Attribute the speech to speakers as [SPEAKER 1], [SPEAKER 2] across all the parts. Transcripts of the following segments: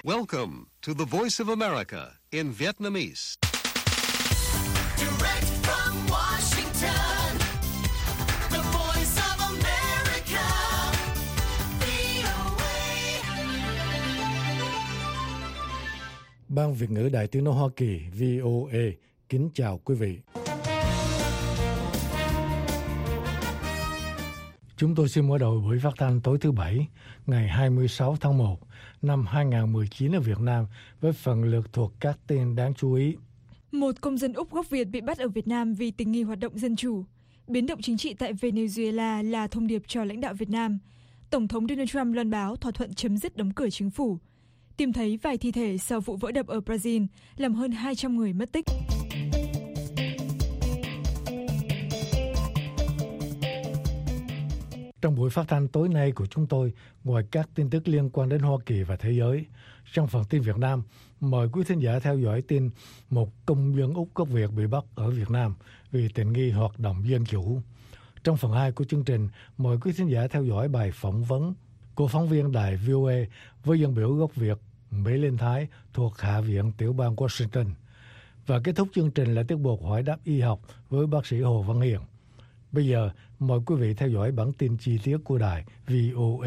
[SPEAKER 1] Welcome to the Voice of America in Vietnamese.
[SPEAKER 2] Direct from Washington, the Voice of America, VOA.
[SPEAKER 3] Ban Việt ngữ Đài Tiếng nói Hoa Kỳ VOA kính chào quý vị. Chúng tôi xin mở đầu buổi phát thanh tối thứ Bảy, ngày 26 tháng 1 năm 2019 ở Việt Nam với phần lược thuộc các tin đáng chú ý.
[SPEAKER 4] Một công dân Úc gốc Việt bị bắt ở Việt Nam vì tình nghi hoạt động dân chủ. Biến động chính trị tại Venezuela là thông điệp cho lãnh đạo Việt Nam. Tổng thống Donald Trump loan báo thỏa thuận chấm dứt đóng cửa chính phủ. Tìm thấy vài thi thể sau vụ vỡ đập ở Brazil, làm hơn 200 người mất tích.
[SPEAKER 3] Trong buổi phát thanh tối nay của chúng tôi, ngoài các tin tức liên quan đến Hoa Kỳ và thế giới, trong phần tin Việt Nam, mời quý thính giả theo dõi tin một công dân Úc gốc Việt bị bắt ở Việt Nam vì tình nghi hoạt động dân chủ. Trong phần 2 của chương trình, mời quý thính giả theo dõi bài phỏng vấn của phóng viên đài VOA với dân biểu gốc Việt Mỹ Linh Thái thuộc Hạ viện tiểu bang Washington. Và kết thúc chương trình là tiết mục hỏi đáp y học với bác sĩ Hồ Văn Hiền. Bây giờ, mời quý vị theo dõi bản tin chi tiết của đài VOA.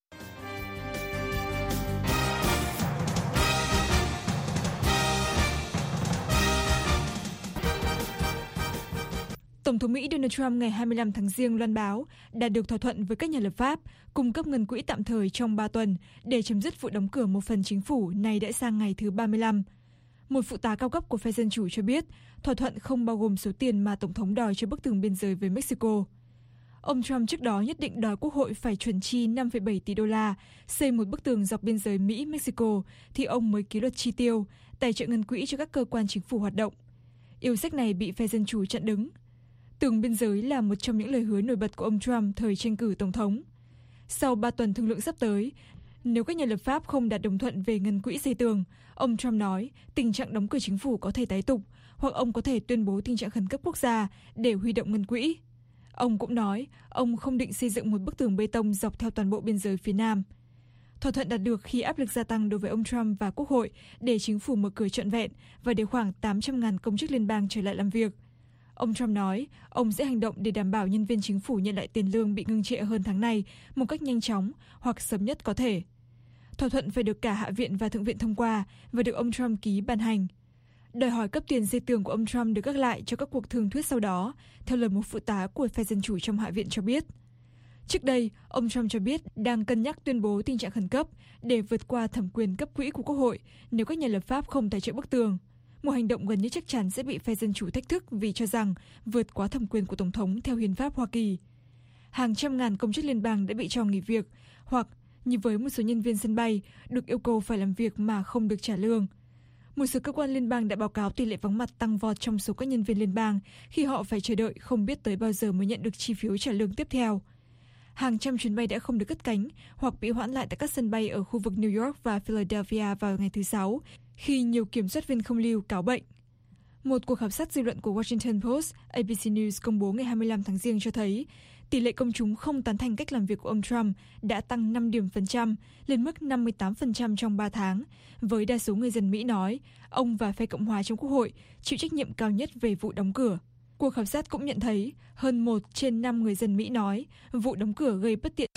[SPEAKER 4] Tổng thống Mỹ Donald Trump ngày 25 tháng Giêng loan báo đạt được thỏa thuận với các nhà lập pháp cung cấp ngân quỹ tạm thời trong 3 tuần để chấm dứt vụ đóng cửa một phần chính phủ này đã sang ngày thứ 35. Một phụ tá cao cấp của phe Dân Chủ cho biết thỏa thuận không bao gồm số tiền mà Tổng thống đòi cho bức tường biên giới với Mexico. Ông Trump trước đó nhất định đòi Quốc hội phải chuẩn chi 5,7 tỷ đô la xây một bức tường dọc biên giới Mỹ-Mexico thì ông mới ký luật chi tiêu, tài trợ ngân quỹ cho các cơ quan chính phủ hoạt động. Yêu sách này bị phe Dân Chủ chặn đứng. Tường biên giới là một trong những lời hứa nổi bật của ông Trump thời tranh cử Tổng thống. Sau 3 tuần thương lượng sắp tới, nếu các nhà lập pháp không đạt đồng thuận về ngân quỹ xây tường, ông Trump nói tình trạng đóng cửa chính phủ có thể tái tục, hoặc ông có thể tuyên bố tình trạng khẩn cấp quốc gia để huy động ngân quỹ. Ông cũng nói ông không định xây dựng một bức tường bê tông dọc theo toàn bộ biên giới phía Nam. Thỏa thuận đạt được khi áp lực gia tăng đối với ông Trump và Quốc hội để chính phủ mở cửa trọn vẹn và để khoảng 800.000 công chức liên bang trở lại làm việc. Ông Trump nói ông sẽ hành động để đảm bảo nhân viên chính phủ nhận lại tiền lương bị ngưng trệ hơn tháng này một cách nhanh chóng hoặc sớm nhất có thể. Thỏa thuận phải được cả Hạ viện và Thượng viện thông qua và được ông Trump ký ban hành. Đòi hỏi cấp tiền xây tường của ông Trump được gác lại cho các cuộc thương thuyết sau đó, theo lời một phụ tá của phe Dân Chủ trong Hạ viện cho biết. Trước đây, ông Trump cho biết đang cân nhắc tuyên bố tình trạng khẩn cấp để vượt qua thẩm quyền cấp quỹ của Quốc hội nếu các nhà lập pháp không tài trợ bức tường. Một hành động gần như chắc chắn sẽ bị phe Dân Chủ thách thức vì cho rằng vượt quá thẩm quyền của Tổng thống theo hiến pháp Hoa Kỳ. Hàng trăm ngàn công chức liên bang đã bị cho nghỉ việc, hoặc, như với một số nhân viên sân bay, được yêu cầu phải làm việc mà không được trả lương. Một số cơ quan liên bang đã báo cáo tỷ lệ vắng mặt tăng vọt trong số các nhân viên liên bang khi họ phải chờ đợi không biết tới bao giờ mới nhận được chi phiếu trả lương tiếp theo. Hàng trăm chuyến bay đã không được cất cánh hoặc bị hoãn lại tại các sân bay ở khu vực New York và Philadelphia vào ngày thứ Sáu, khi nhiều kiểm soát viên không lưu cáo bệnh. Một cuộc khảo sát dư luận của Washington Post, ABC News công bố ngày 25 tháng Giêng cho thấy tỷ lệ công chúng không tán thành cách làm việc của ông Trump đã tăng 5 điểm phần trăm lên mức 58% trong 3 tháng, với đa số người dân Mỹ nói ông và phe Cộng hòa trong Quốc hội chịu trách nhiệm cao nhất về vụ đóng cửa. Cuộc khảo sát cũng nhận thấy hơn 1 trên 5 người dân Mỹ nói vụ đóng cửa gây bất tiện.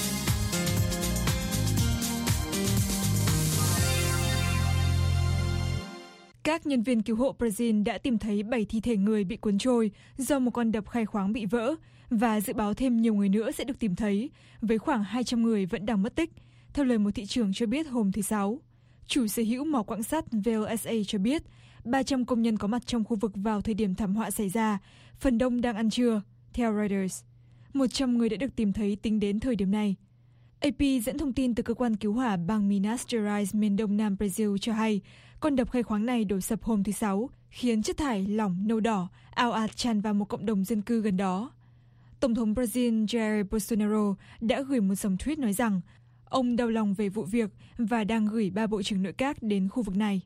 [SPEAKER 4] Các nhân viên cứu hộ Brazil đã tìm thấy 7 thi thể người bị cuốn trôi do một con đập khai khoáng bị vỡ và dự báo thêm nhiều người nữa sẽ được tìm thấy, với khoảng 200 người vẫn đang mất tích, theo lời một thị trưởng cho biết hôm thứ Sáu. Chủ sở hữu mỏ quặng sắt VLSA cho biết 300 công nhân có mặt trong khu vực vào thời điểm thảm họa xảy ra, phần đông đang ăn trưa, theo Reuters. 100 người đã được tìm thấy tính đến thời điểm này. AP dẫn thông tin từ cơ quan cứu hỏa bang Minas Gerais miền đông nam Brazil cho hay con đập khai khoáng này đổ sập hôm thứ Sáu, khiến chất thải lỏng nâu đỏ ào ạt tràn vào một cộng đồng dân cư gần đó. Tổng thống Brazil Jair Bolsonaro đã gửi một dòng tweet nói rằng ông đau lòng về vụ việc và đang gửi 3 bộ trưởng nội các đến khu vực này.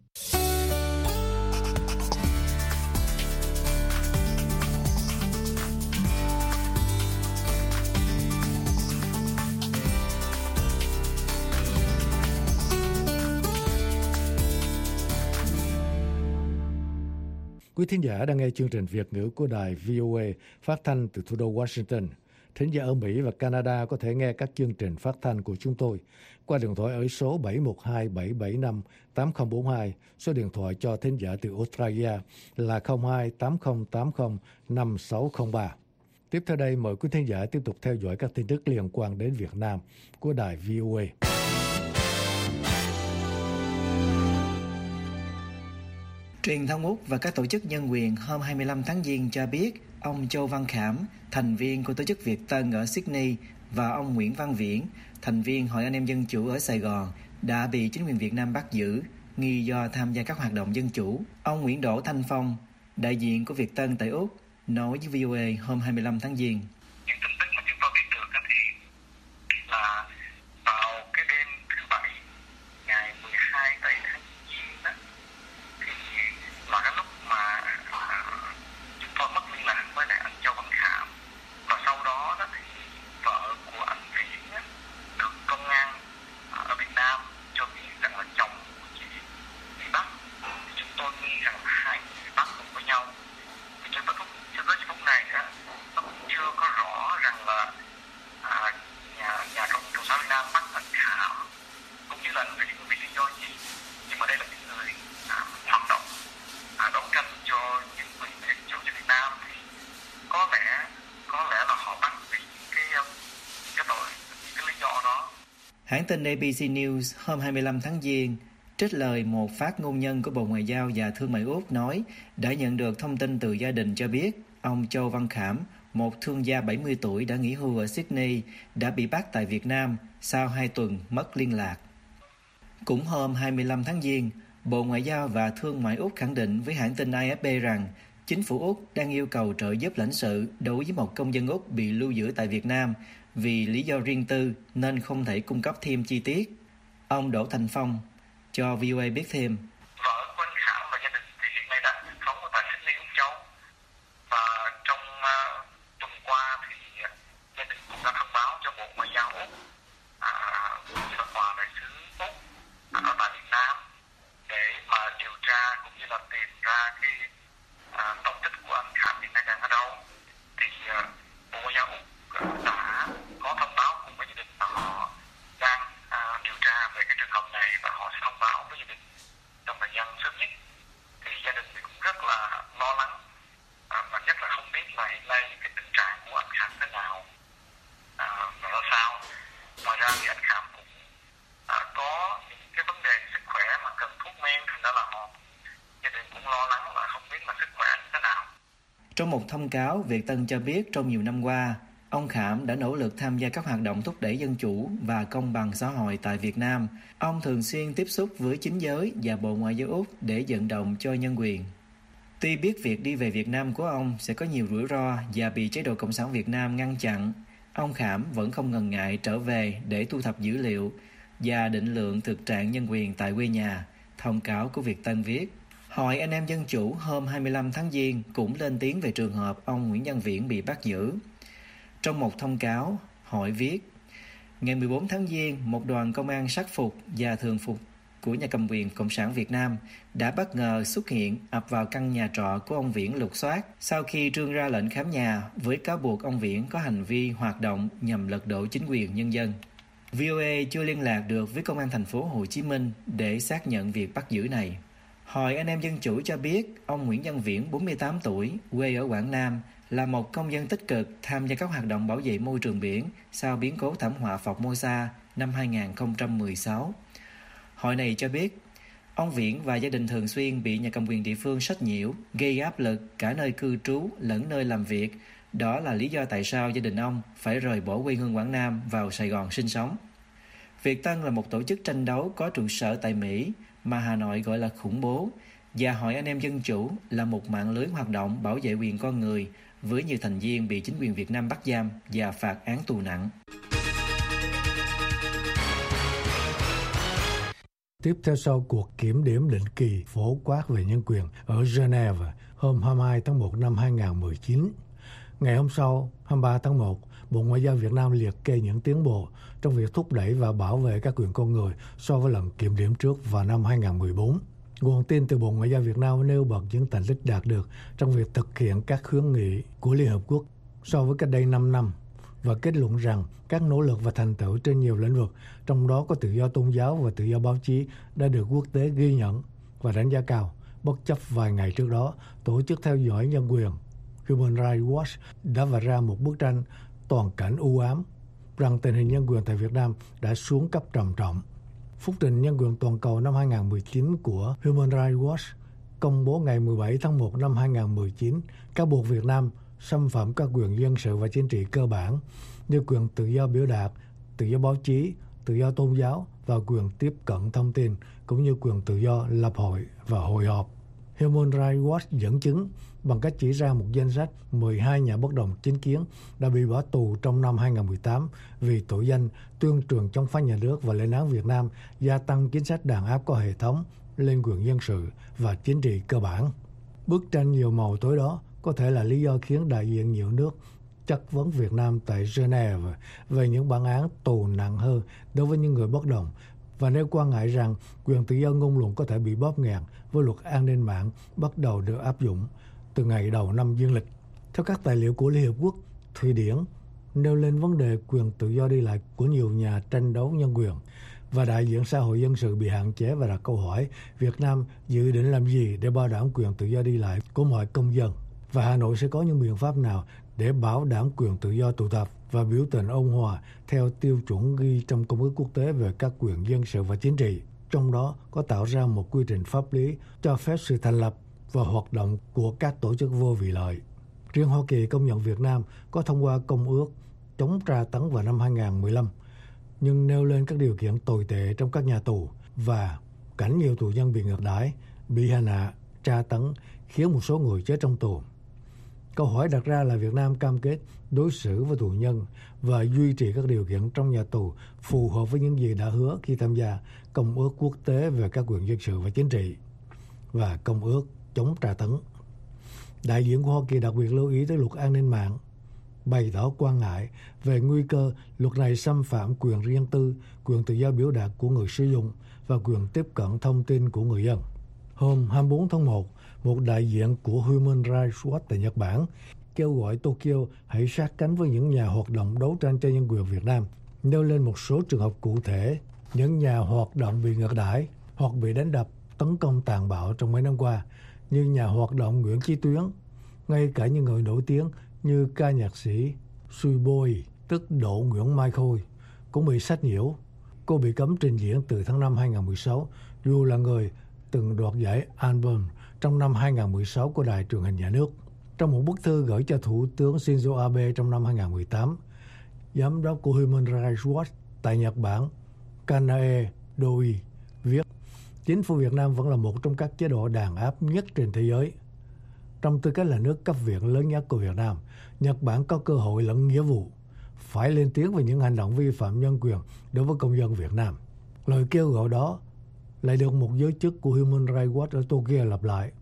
[SPEAKER 3] Quý thính giả đang nghe chương trình Việt ngữ của đài VOA phát thanh từ thủ đô Washington. Thính giả ở Mỹ và Canada có thể nghe các chương trình phát thanh của chúng tôi qua điện thoại ở số 712-775-8042, số điện thoại cho thính giả từ Australia là 02-8080-5603. Tiếp theo đây, mời quý thính giả tiếp tục theo dõi các tin tức liên quan đến Việt Nam của đài VOA.
[SPEAKER 5] Truyền thông Úc và các tổ chức nhân quyền hôm 25 tháng Giêng cho biết ông Châu Văn Khảm, thành viên của tổ chức Việt Tân ở Sydney, và ông Nguyễn Văn Viễn, thành viên Hội Anh em Dân Chủ ở Sài Gòn, đã bị chính quyền Việt Nam bắt giữ, nghi do tham gia các hoạt động dân chủ. Ông Nguyễn Đỗ Thanh Phong, đại diện của Việt Tân tại Úc, nói với VOA hôm 25 tháng Giêng.
[SPEAKER 6] Những tin tức mà chúng tôi biết được thì là vào cái đêm thứ Bảy, ngày 12 tây tháng Giêng đó, thì là cái lúc mà chúng tôi mất liên lạc với lại anh Châu Văn Khảm, và sau đó thì vợ của anh Viễn được công an ở Việt Nam cho biết rằng là chồng của chị bị bắt. Chúng tôi nghi rằng hai người bị bắt cùng với nhau. Cho tới phút này nó cũng chưa có rõ rằng là nhà Cộng sản Việt Nam bắt anh Khảm cũng như là anh Viễn vì lý do gì. Nhưng mà đây là những người hoạt động đấu tranh cho những quyền dân chủ cho Việt Nam, thì có lẽ là họ bắt vì cái tội, cái lý do đó.
[SPEAKER 5] Hãng tin ABC News hôm 25 tháng Giêng trích lời một phát ngôn nhân của Bộ Ngoại giao và Thương mại Úc nói đã nhận được thông tin từ gia đình cho biết ông Châu Văn Khảm, một thương gia 70 tuổi đã nghỉ hưu ở Sydney, đã bị bắt tại Việt Nam sau 2 tuần mất liên lạc. Cũng hôm 25 tháng Giêng, Bộ Ngoại giao và Thương mại Úc khẳng định với hãng tin AFP rằng chính phủ Úc đang yêu cầu trợ giúp lãnh sự đối với một công dân Úc bị lưu giữ tại Việt Nam vì lý do riêng tư nên không thể cung cấp thêm chi tiết. Ông Đỗ Thành Phong cho VOA biết thêm.
[SPEAKER 6] Vợ của anh Khảm và gia đình thì hiện nay đang sống ở tại Sydney, Úc Châu. Và trong tuần qua thì gia đình cũng đã thông báo cho Bộ Ngoại giao Úc cũng như là Tòa đại sứ Úc ở tại Việt Nam để mà điều tra cũng như là tìm ra cái tung tích của anh Khảm hiện nay đang ở đâu. Thì Bộ Ngoại giao Úc đã có thông báo cùng với gia đình là họ đang điều tra về cái trường hợp này và họ sẽ thông báo với gia đình trong thời gian sớm nhất. Thì gia đình thì cũng rất là lo lắng và nhất là không biết là hiện nay cái tình trạng của anh Khảm thế nào và ra sao. Ngoài ra thì anh Khảm cũng có những cái vấn đề sức khỏe mà cần thuốc men, thành ra là gia đình cũng lo lắng là không biết là sức khỏe như thế nào.
[SPEAKER 5] Trong một thông cáo, Việt Tân cho biết trong nhiều năm qua, ông Khảm đã nỗ lực tham gia các hoạt động thúc đẩy dân chủ và công bằng xã hội tại Việt Nam. Ông thường xuyên tiếp xúc với chính giới và Bộ Ngoại giao Úc để vận động cho nhân quyền. Tuy biết việc đi về Việt Nam của ông sẽ có nhiều rủi ro và bị chế độ Cộng sản Việt Nam ngăn chặn, ông Khảm vẫn không ngần ngại trở về để thu thập dữ liệu và định lượng thực trạng nhân quyền tại quê nhà, thông cáo của Việt Tân viết. Hội Anh em Dân Chủ hôm 25 tháng Giêng cũng lên tiếng về trường hợp ông Nguyễn Văn Viễn bị bắt giữ. Trong một thông cáo, hội viết, ngày 14 tháng Giêng, một đoàn công an sắc phục và thường phục của nhà cầm quyền Cộng sản Việt Nam đã bất ngờ xuất hiện ập vào căn nhà trọ của ông Viễn lục soát sau khi trương ra lệnh khám nhà với cáo buộc ông Viễn có hành vi hoạt động nhằm lật đổ chính quyền nhân dân. VOA chưa liên lạc được với Công an thành phố Hồ Chí Minh để xác nhận việc bắt giữ này. Hội Anh em Dân Chủ cho biết ông Nguyễn Văn Viễn, 48 tuổi, quê ở Quảng Nam, là một công dân tích cực tham gia các hoạt động bảo vệ môi trường biển sau biến cố thảm họa Formosa năm 2016. Hội này cho biết, ông Viễn và gia đình thường xuyên bị nhà cầm quyền địa phương sách nhiễu, gây áp lực cả nơi cư trú lẫn nơi làm việc. Đó là lý do tại sao gia đình ông phải rời bỏ quê hương Quảng Nam vào Sài Gòn sinh sống. Việt Tân là một tổ chức tranh đấu có trụ sở tại Mỹ mà Hà Nội gọi là khủng bố, và Hội Anh em Dân Chủ là một mạng lưới hoạt động bảo vệ quyền con người với nhiều thành viên bị chính quyền Việt Nam bắt giam và phạt án tù nặng.
[SPEAKER 3] Tiếp theo sau cuộc kiểm điểm định kỳ phổ quát về nhân quyền ở Geneva hôm 22 tháng 1 năm 2019. Ngày hôm sau, 23 tháng 1, Bộ Ngoại giao Việt Nam liệt kê những tiến bộ trong việc thúc đẩy và bảo vệ các quyền con người so với lần kiểm điểm trước vào năm 2014. Nguồn tin từ Bộ Ngoại giao Việt Nam nêu bật những thành tích đạt được trong việc thực hiện các khuyến nghị của Liên Hợp Quốc so với cách đây 5 năm và kết luận rằng các nỗ lực và thành tựu trên nhiều lĩnh vực, trong đó có tự do tôn giáo và tự do báo chí, đã được quốc tế ghi nhận và đánh giá cao. Bất chấp vài ngày trước đó, Tổ chức theo dõi nhân quyền Human Rights Watch đã vạch ra một bức tranh toàn cảnh u ám rằng tình hình nhân quyền tại Việt Nam đã xuống cấp trầm trọng. Phúc trình nhân quyền toàn cầu năm 2019 của Human Rights Watch công bố ngày 17 tháng 1 năm 2019 cáo buộc Việt Nam xâm phạm các quyền dân sự và chính trị cơ bản như quyền tự do biểu đạt, tự do báo chí, tự do tôn giáo và quyền tiếp cận thông tin, cũng như quyền tự do lập hội và hội họp. Human Rights Watch dẫn chứng bằng cách chỉ ra một danh sách 12 nhà bất đồng chính kiến đã bị bỏ tù trong năm 2018 vì tội danh tuyên truyền chống phá nhà nước và lên án Việt Nam gia tăng chính sách đàn áp có hệ thống lên quyền dân sự và chính trị cơ bản. Bức tranh nhiều màu tối đó có thể là lý do khiến đại diện nhiều nước chất vấn Việt Nam tại Geneva về những bản án tù nặng hơn đối với những người bất đồng và nêu quan ngại rằng quyền tự do ngôn luận có thể bị bóp nghẹt với luật an ninh mạng bắt đầu được áp dụng từ ngày đầu năm dương lịch. Theo các tài liệu của Liên Hợp Quốc, Thụy Điển nêu lên vấn đề quyền tự do đi lại của nhiều nhà tranh đấu nhân quyền và đại diện xã hội dân sự bị hạn chế và đặt câu hỏi Việt Nam dự định làm gì để bảo đảm quyền tự do đi lại của mọi công dân và Hà Nội sẽ có những biện pháp nào để bảo đảm quyền tự do tụ tập và biểu tình ôn hòa theo tiêu chuẩn ghi trong Công ước Quốc tế về các quyền dân sự và chính trị, trong đó có tạo ra một quy trình pháp lý cho phép sự thành lập và hoạt động của các tổ chức vô vị lợi. Riêng Hoa Kỳ công nhận Việt Nam có thông qua Công ước chống tra tấn vào năm 2015, nhưng nêu lên các điều kiện tồi tệ trong các nhà tù và cảnh nhiều tù nhân bị ngược đãi, bị hành hạ, tra tấn, khiến một số người chết trong tù. Câu hỏi đặt ra là Việt Nam cam kết đối xử với tù nhân và duy trì các điều kiện trong nhà tù phù hợp với những gì đã hứa khi tham gia Công ước Quốc tế về các quyền dân sự và chính trị và Công ước chống tra tấn. Đại diện của Hoa Kỳ đặc biệt lưu ý tới luật an ninh mạng, bày tỏ quan ngại về nguy cơ luật này xâm phạm quyền riêng tư, quyền tự do biểu đạt của người sử dụng và quyền tiếp cận thông tin của người dân. Hôm 24 tháng 1, một đại diện của Human Rights Watch tại Nhật Bản kêu gọi Tokyo hãy sát cánh với những nhà hoạt động đấu tranh cho nhân quyền Việt Nam, nêu lên một số trường hợp cụ thể những nhà hoạt động bị ngược đãi hoặc bị đánh đập, tấn công tàn bạo trong mấy năm qua, như nhà hoạt động Nguyễn Chí Tuyến, ngay cả những người nổi tiếng như ca nhạc sĩ Suiboy, tức Độ Nguyễn Mai Khôi, cũng bị sách nhiễu. Cô bị cấm trình diễn từ tháng 5 2016, dù là người từng đoạt giải album trong năm 2016 của Đài Truyền hình Nhà nước. Trong một bức thư gửi cho Thủ tướng Shinzo Abe trong năm 2018, giám đốc của Human Rights Watch tại Nhật Bản, Kanae Doi, viết chính phủ Việt Nam vẫn là một trong các chế độ đàn áp nhất trên thế giới. Trong tư cách là nước cấp viện lớn nhất của Việt Nam, Nhật Bản có cơ hội lẫn nghĩa vụ phải lên tiếng về những hành động vi phạm nhân quyền đối với công dân Việt Nam. Lời kêu gọi đó lại được một giới chức của Human Rights Watch ở Tokyo lặp lại.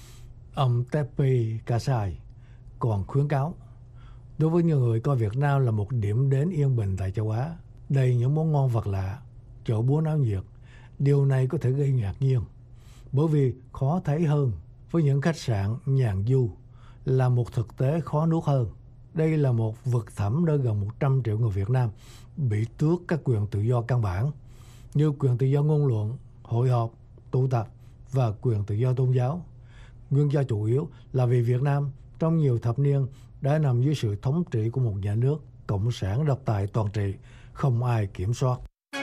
[SPEAKER 3] Ông Teppei Kasai còn khuyến cáo, đối với những người coi Việt Nam là một điểm đến yên bình tại châu Á, đầy những món ngon vật lạ, chỗ búa náo nhiệt, điều này có thể gây ngạc nhiên, bởi vì khó thấy hơn với những khách sạn nhàn du là một thực tế khó nuốt hơn. Đây là một vực thẳm nơi gần 100 triệu người Việt Nam bị tước các quyền tự do căn bản như quyền tự do ngôn luận, hội họp, tụ tập và quyền tự do tôn giáo. Nguyên do chủ yếu là vì Việt Nam trong nhiều thập niên đã nằm dưới sự thống trị của một nhà nước cộng sản độc tài toàn trị, không ai kiểm soát.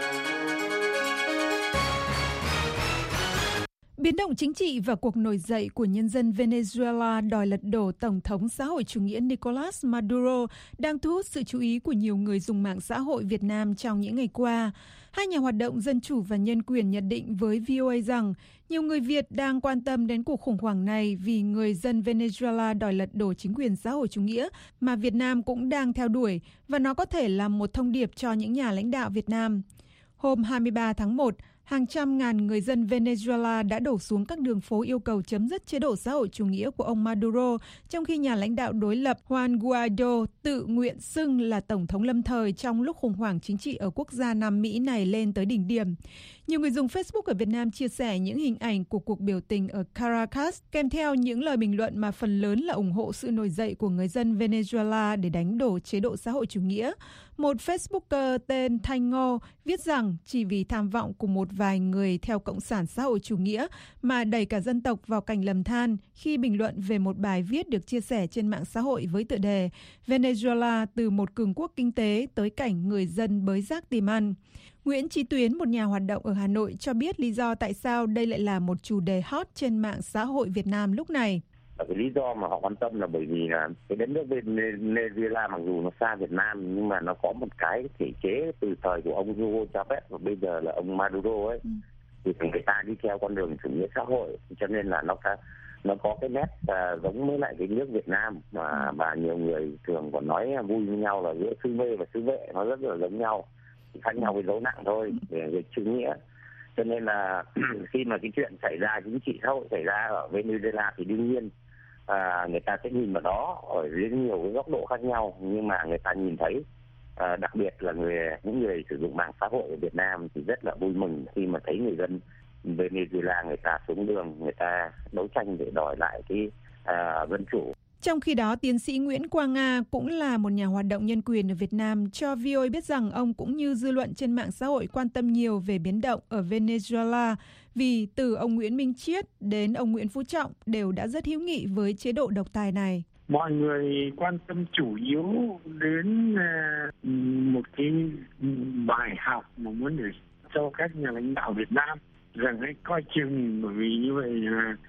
[SPEAKER 4] Biến động chính trị và cuộc nổi dậy của nhân dân Venezuela đòi lật đổ Tổng thống xã hội chủ nghĩa Nicolas Maduro đang thu hút sự chú ý của nhiều người dùng mạng xã hội Việt Nam trong những ngày qua. Hai nhà hoạt động dân chủ và nhân quyền nhận định với VOA rằng nhiều người Việt đang quan tâm đến cuộc khủng hoảng này vì người dân Venezuela đòi lật đổ chính quyền xã hội chủ nghĩa mà Việt Nam cũng đang theo đuổi, và nó có thể là một thông điệp cho những nhà lãnh đạo Việt Nam. Hôm 23 tháng 1, Hàng trăm ngàn người dân Venezuela đã đổ xuống các đường phố yêu cầu chấm dứt chế độ xã hội chủ nghĩa của ông Maduro, trong khi nhà lãnh đạo đối lập Juan Guaido tự nguyện xưng là tổng thống lâm thời trong lúc khủng hoảng chính trị ở quốc gia Nam Mỹ này lên tới đỉnh điểm. Nhiều người dùng Facebook ở Việt Nam chia sẻ những hình ảnh của cuộc biểu tình ở Caracas, kèm theo những lời bình luận mà phần lớn là ủng hộ sự nổi dậy của người dân Venezuela để đánh đổ chế độ xã hội chủ nghĩa. Một Facebooker tên Thanh Ngô viết rằng chỉ vì tham vọng của một vài người theo Cộng sản xã hội chủ nghĩa mà đẩy cả dân tộc vào cảnh lầm than khi bình luận về một bài viết được chia sẻ trên mạng xã hội với tựa đề Venezuela từ một cường quốc kinh tế tới cảnh người dân bới rác tìm ăn. Nguyễn Chí Tuyến, một nhà hoạt động ở Hà Nội, cho biết lý do tại sao đây lại là một chủ đề hot trên mạng xã hội Việt Nam lúc này.
[SPEAKER 7] Cái lý do mà họ quan tâm là bởi vì là cái đất nước Venezuela mặc dù nó xa Việt Nam nhưng mà nó có một cái thể chế từ thời của ông Hugo Chavez và bây giờ là ông Maduro ấy, thì người ta đi theo con đường chủ nghĩa xã hội, cho nên là nó có cái nét giống với lại cái nước Việt Nam mà nhiều người thường còn nói vui với nhau là giữa sư mê và sư vệ nó rất là giống nhau, khác nhau với dấu nặng thôi về chữ nghĩa. Cho nên là khi mà cái chuyện xảy ra, chính trị xã hội xảy ra ở Venezuela thì đương nhiên người ta sẽ nhìn vào đó ở dưới nhiều cái góc độ khác nhau, nhưng mà người ta nhìn thấy đặc biệt là những người sử dụng mạng xã hội ở Việt Nam thì rất là vui mừng khi mà thấy người dân Venezuela người ta xuống đường, người ta đấu tranh để đòi lại cái dân chủ.
[SPEAKER 4] Trong khi đó, tiến sĩ Nguyễn Quang Nga cũng là một nhà hoạt động nhân quyền ở Việt Nam cho VOA biết rằng ông cũng như dư luận trên mạng xã hội quan tâm nhiều về biến động ở Venezuela vì từ ông Nguyễn Minh Chiết đến ông Nguyễn Phú Trọng đều đã rất hữu nghị với chế độ độc tài này.
[SPEAKER 8] Mọi người quan tâm chủ yếu đến một cái bài học mà muốn để cho các nhà lãnh đạo Việt Nam rằng hãy coi chừng, bởi vì như vậy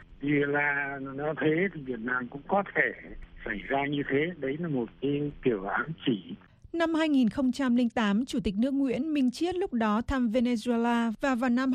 [SPEAKER 8] là nó thế thì Việt Nam cũng có thể xảy ra như thế. Đấy là một cái kiểu ám chỉ.
[SPEAKER 4] Năm 2008, Chủ tịch nước Nguyễn Minh Chiết lúc đó thăm Venezuela và vào năm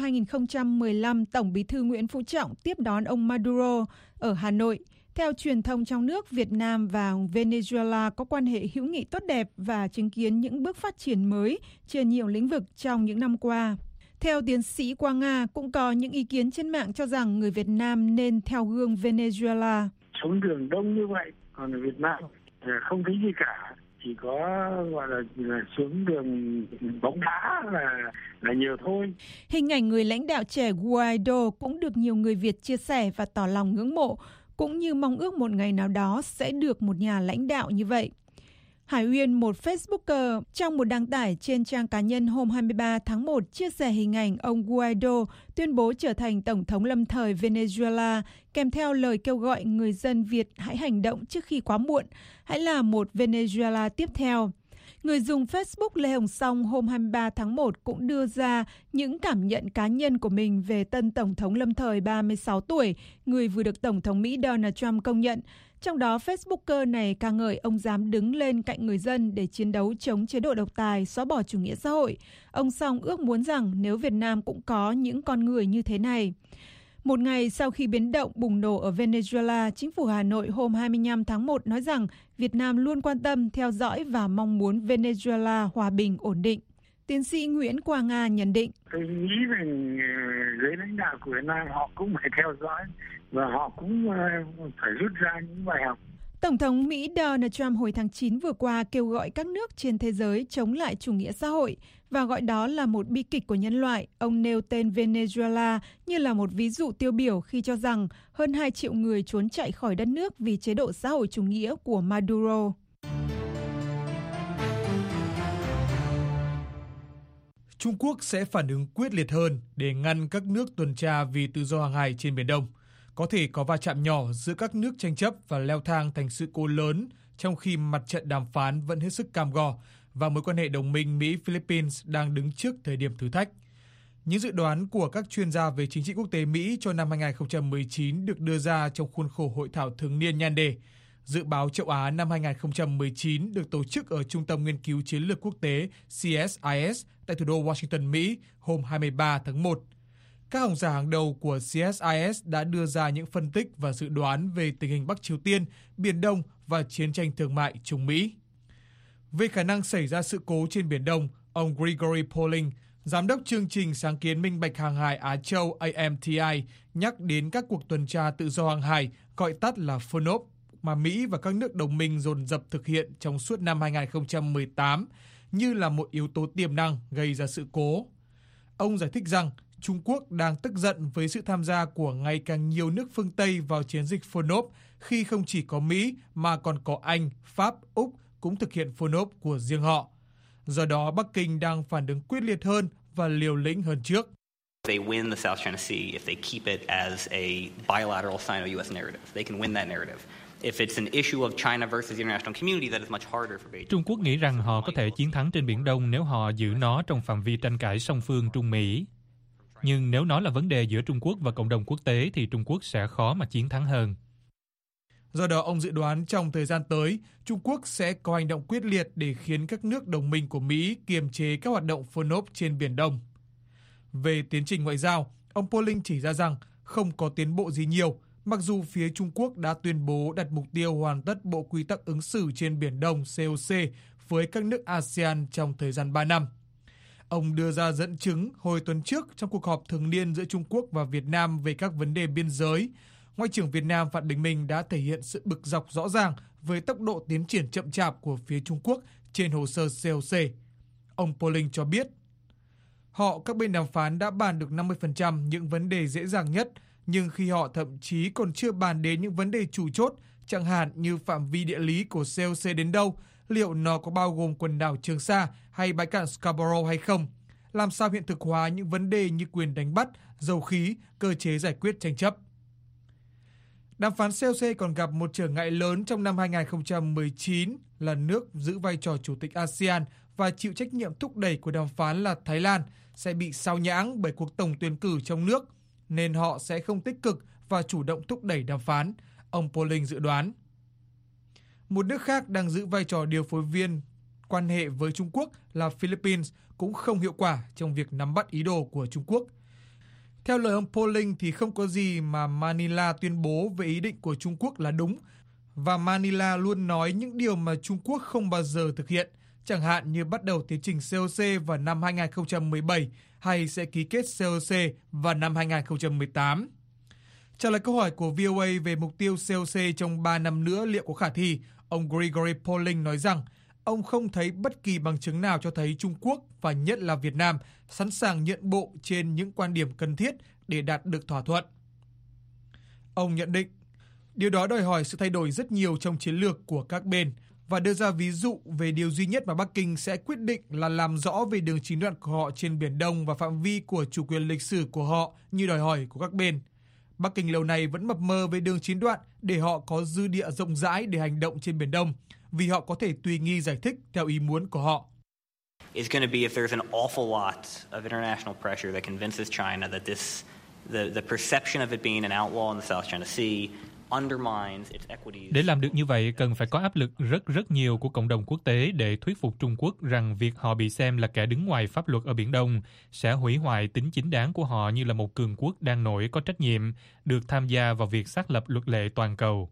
[SPEAKER 4] 2015, Tổng Bí thư Nguyễn Phú Trọng tiếp đón ông Maduro ở Hà Nội. Theo truyền thông trong nước, Việt Nam và Venezuela có quan hệ hữu nghị tốt đẹp và chứng kiến những bước phát triển mới trên nhiều lĩnh vực trong những năm qua. Theo tiến sĩ Quang Nga, cũng có những ý kiến trên mạng cho rằng người Việt Nam nên theo gương Venezuela.
[SPEAKER 8] Xuống đường đông như vậy, còn ở Việt Nam không thấy gì cả, chỉ có gọi là xuống đường bóng đá là nhiều thôi.
[SPEAKER 4] Hình ảnh người lãnh đạo trẻ Guaido cũng được nhiều người Việt chia sẻ và tỏ lòng ngưỡng mộ, cũng như mong ước một ngày nào đó sẽ được một nhà lãnh đạo như vậy. Hải Uyên, một Facebooker, trong một đăng tải trên trang cá nhân hôm 23 tháng 1 chia sẻ hình ảnh ông Guaido tuyên bố trở thành Tổng thống lâm thời Venezuela, kèm theo lời kêu gọi người dân Việt hãy hành động trước khi quá muộn, hãy là một Venezuela tiếp theo. Người dùng Facebook Lê Hồng Song hôm 23 tháng 1 cũng đưa ra những cảm nhận cá nhân của mình về tân Tổng thống lâm thời 36 tuổi, người vừa được Tổng thống Mỹ Donald Trump công nhận. Trong đó, Facebooker này ca ngợi ông dám đứng lên cạnh người dân để chiến đấu chống chế độ độc tài, xóa bỏ chủ nghĩa xã hội. Ông Song ước muốn rằng nếu Việt Nam cũng có những con người như thế này. Một ngày sau khi biến động bùng nổ ở Venezuela, chính phủ Hà Nội hôm 25 tháng 1 nói rằng Việt Nam luôn quan tâm, theo dõi và mong muốn Venezuela hòa bình, ổn định. Tiến sĩ Nguyễn Quang Nga nhận định.
[SPEAKER 8] Tôi nghĩ rằng giới lãnh đạo của Việt Nam họ cũng phải theo dõi và họ cũng phải rút ra những bài học.
[SPEAKER 4] Tổng thống Mỹ Donald Trump hồi tháng 9 vừa qua kêu gọi các nước trên thế giới chống lại chủ nghĩa xã hội và gọi đó là một bi kịch của nhân loại. Ông nêu tên Venezuela như là một ví dụ tiêu biểu khi cho rằng hơn 2 triệu người trốn chạy khỏi đất nước vì chế độ xã hội chủ nghĩa của Maduro.
[SPEAKER 9] Trung Quốc sẽ phản ứng quyết liệt hơn để ngăn các nước tuần tra vì tự do hàng hải trên Biển Đông. Có thể có va chạm nhỏ giữa các nước tranh chấp và leo thang thành sự cố lớn trong khi mặt trận đàm phán vẫn hết sức cam go và mối quan hệ đồng minh Mỹ-Philippines đang đứng trước thời điểm thử thách. Những dự đoán của các chuyên gia về chính trị quốc tế Mỹ cho năm 2019 được đưa ra trong khuôn khổ hội thảo thường niên nhan đề Dự báo châu Á năm 2019 được tổ chức ở Trung tâm Nghiên cứu Chiến lược Quốc tế CSIS tại thủ đô Washington, Mỹ hôm 23 tháng 1. Các học giả hàng đầu của CSIS đã đưa ra những phân tích và dự đoán về tình hình Bắc Triều Tiên, Biển Đông và chiến tranh thương mại Trung Mỹ. Về khả năng xảy ra sự cố trên Biển Đông, ông Gregory Poling, Giám đốc chương trình sáng kiến minh bạch hàng hải Á Châu AMTI nhắc đến các cuộc tuần tra tự do hàng hải, gọi tắt là FONOP, mà Mỹ và các nước đồng minh dồn dập thực hiện trong suốt năm 2018 như là một yếu tố tiềm năng gây ra sự cố. Ông giải thích rằng Trung Quốc đang tức giận với sự tham gia của ngày càng nhiều nước phương Tây vào chiến dịch FONOP khi không chỉ có Mỹ mà còn có Anh, Pháp, Úc cũng thực hiện FONOP của riêng họ. Do đó, Bắc Kinh đang phản ứng quyết liệt hơn và liều lĩnh hơn trước.
[SPEAKER 10] They win the South China Sea if they keep it as a bilateral Sino-US narrative. They can win that narrative. If it's an issue of China versus the international community, that is much harder for Beijing.
[SPEAKER 11] Trung Quốc nghĩ rằng họ có thể chiến thắng trên Biển Đông nếu họ giữ nó trong phạm vi tranh cãi song phương Trung-Mỹ. Nhưng nếu nó là vấn đề giữa Trung Quốc và cộng đồng quốc tế thì Trung Quốc sẽ khó mà chiến thắng hơn.
[SPEAKER 9] Do đó, ông dự đoán trong thời gian tới, Trung Quốc sẽ có hành động quyết liệt để khiến các nước đồng minh của Mỹ kiềm chế các hoạt động FONOP trên Biển Đông. Về tiến trình ngoại giao, ông Pauling chỉ ra rằng không có tiến bộ gì nhiều, mặc dù phía Trung Quốc đã tuyên bố đặt mục tiêu hoàn tất Bộ Quy tắc ứng xử trên Biển Đông COC với các nước ASEAN trong thời gian 3 năm. Ông đưa ra dẫn chứng hồi tuần trước trong cuộc họp thường niên giữa Trung Quốc và Việt Nam về các vấn đề biên giới. Ngoại trưởng Việt Nam Phạm Bình Minh đã thể hiện sự bực dọc rõ ràng với tốc độ tiến triển chậm chạp của phía Trung Quốc trên hồ sơ COC. Ông Pauling cho biết, các bên đàm phán đã bàn được 50% những vấn đề dễ dàng nhất, nhưng khi họ thậm chí còn chưa bàn đến những vấn đề chủ chốt, chẳng hạn như phạm vi địa lý của COC đến đâu, liệu nó có bao gồm quần đảo Trường Sa hay bãi cạn Scarborough hay không, làm sao hiện thực hóa những vấn đề như quyền đánh bắt, dầu khí, cơ chế giải quyết tranh chấp. Đàm phán COC còn gặp một trở ngại lớn trong năm 2019 là nước giữ vai trò chủ tịch ASEAN và chịu trách nhiệm thúc đẩy của đàm phán là Thái Lan sẽ bị sao nhãng bởi cuộc tổng tuyển cử trong nước, nên họ sẽ không tích cực và chủ động thúc đẩy đàm phán, ông Pauling dự đoán. Một nước khác đang giữ vai trò điều phối viên quan hệ với Trung Quốc là Philippines cũng không hiệu quả trong việc nắm bắt ý đồ của Trung Quốc. Theo lời ông Pauling thì không có gì mà Manila tuyên bố về ý định của Trung Quốc là đúng, và Manila luôn nói những điều mà Trung Quốc không bao giờ thực hiện, chẳng hạn như bắt đầu tiến trình COC vào năm 2017 hay sẽ ký kết COC vào năm 2018. Trả lời câu hỏi của VOA về mục tiêu COC trong 3 năm nữa liệu có khả thi, ông Gregory Pauling nói rằng ông không thấy bất kỳ bằng chứng nào cho thấy Trung Quốc và nhất là Việt Nam sẵn sàng nhượng bộ trên những quan điểm cần thiết để đạt được thỏa thuận. Ông nhận định, điều đó đòi hỏi sự thay đổi rất nhiều trong chiến lược của các bên và đưa ra ví dụ về điều duy nhất mà Bắc Kinh sẽ quyết định là làm rõ về đường chín đoạn của họ trên Biển Đông và phạm vi của chủ quyền lịch sử của họ như đòi hỏi của các bên. Bắc Kinh lâu nay vẫn mập mờ về đường chín đoạn để họ có dư địa rộng rãi để hành động trên Biển Đông, vì họ có thể tùy nghi giải thích theo ý muốn của họ.
[SPEAKER 10] It's going to be if there's an awful lot of international pressure that convinces China that the perception of it being an outlaw in the South China Sea undermines its equities.
[SPEAKER 11] Để làm được như vậy, cần phải có áp lực rất nhiều của cộng đồng quốc tế để thuyết phục Trung Quốc rằng việc họ bị xem là kẻ đứng ngoài pháp luật ở Biển Đông sẽ hủy hoại tính chính đáng của họ như là một cường quốc đang nổi có trách nhiệm được tham gia vào việc xác lập luật lệ toàn cầu.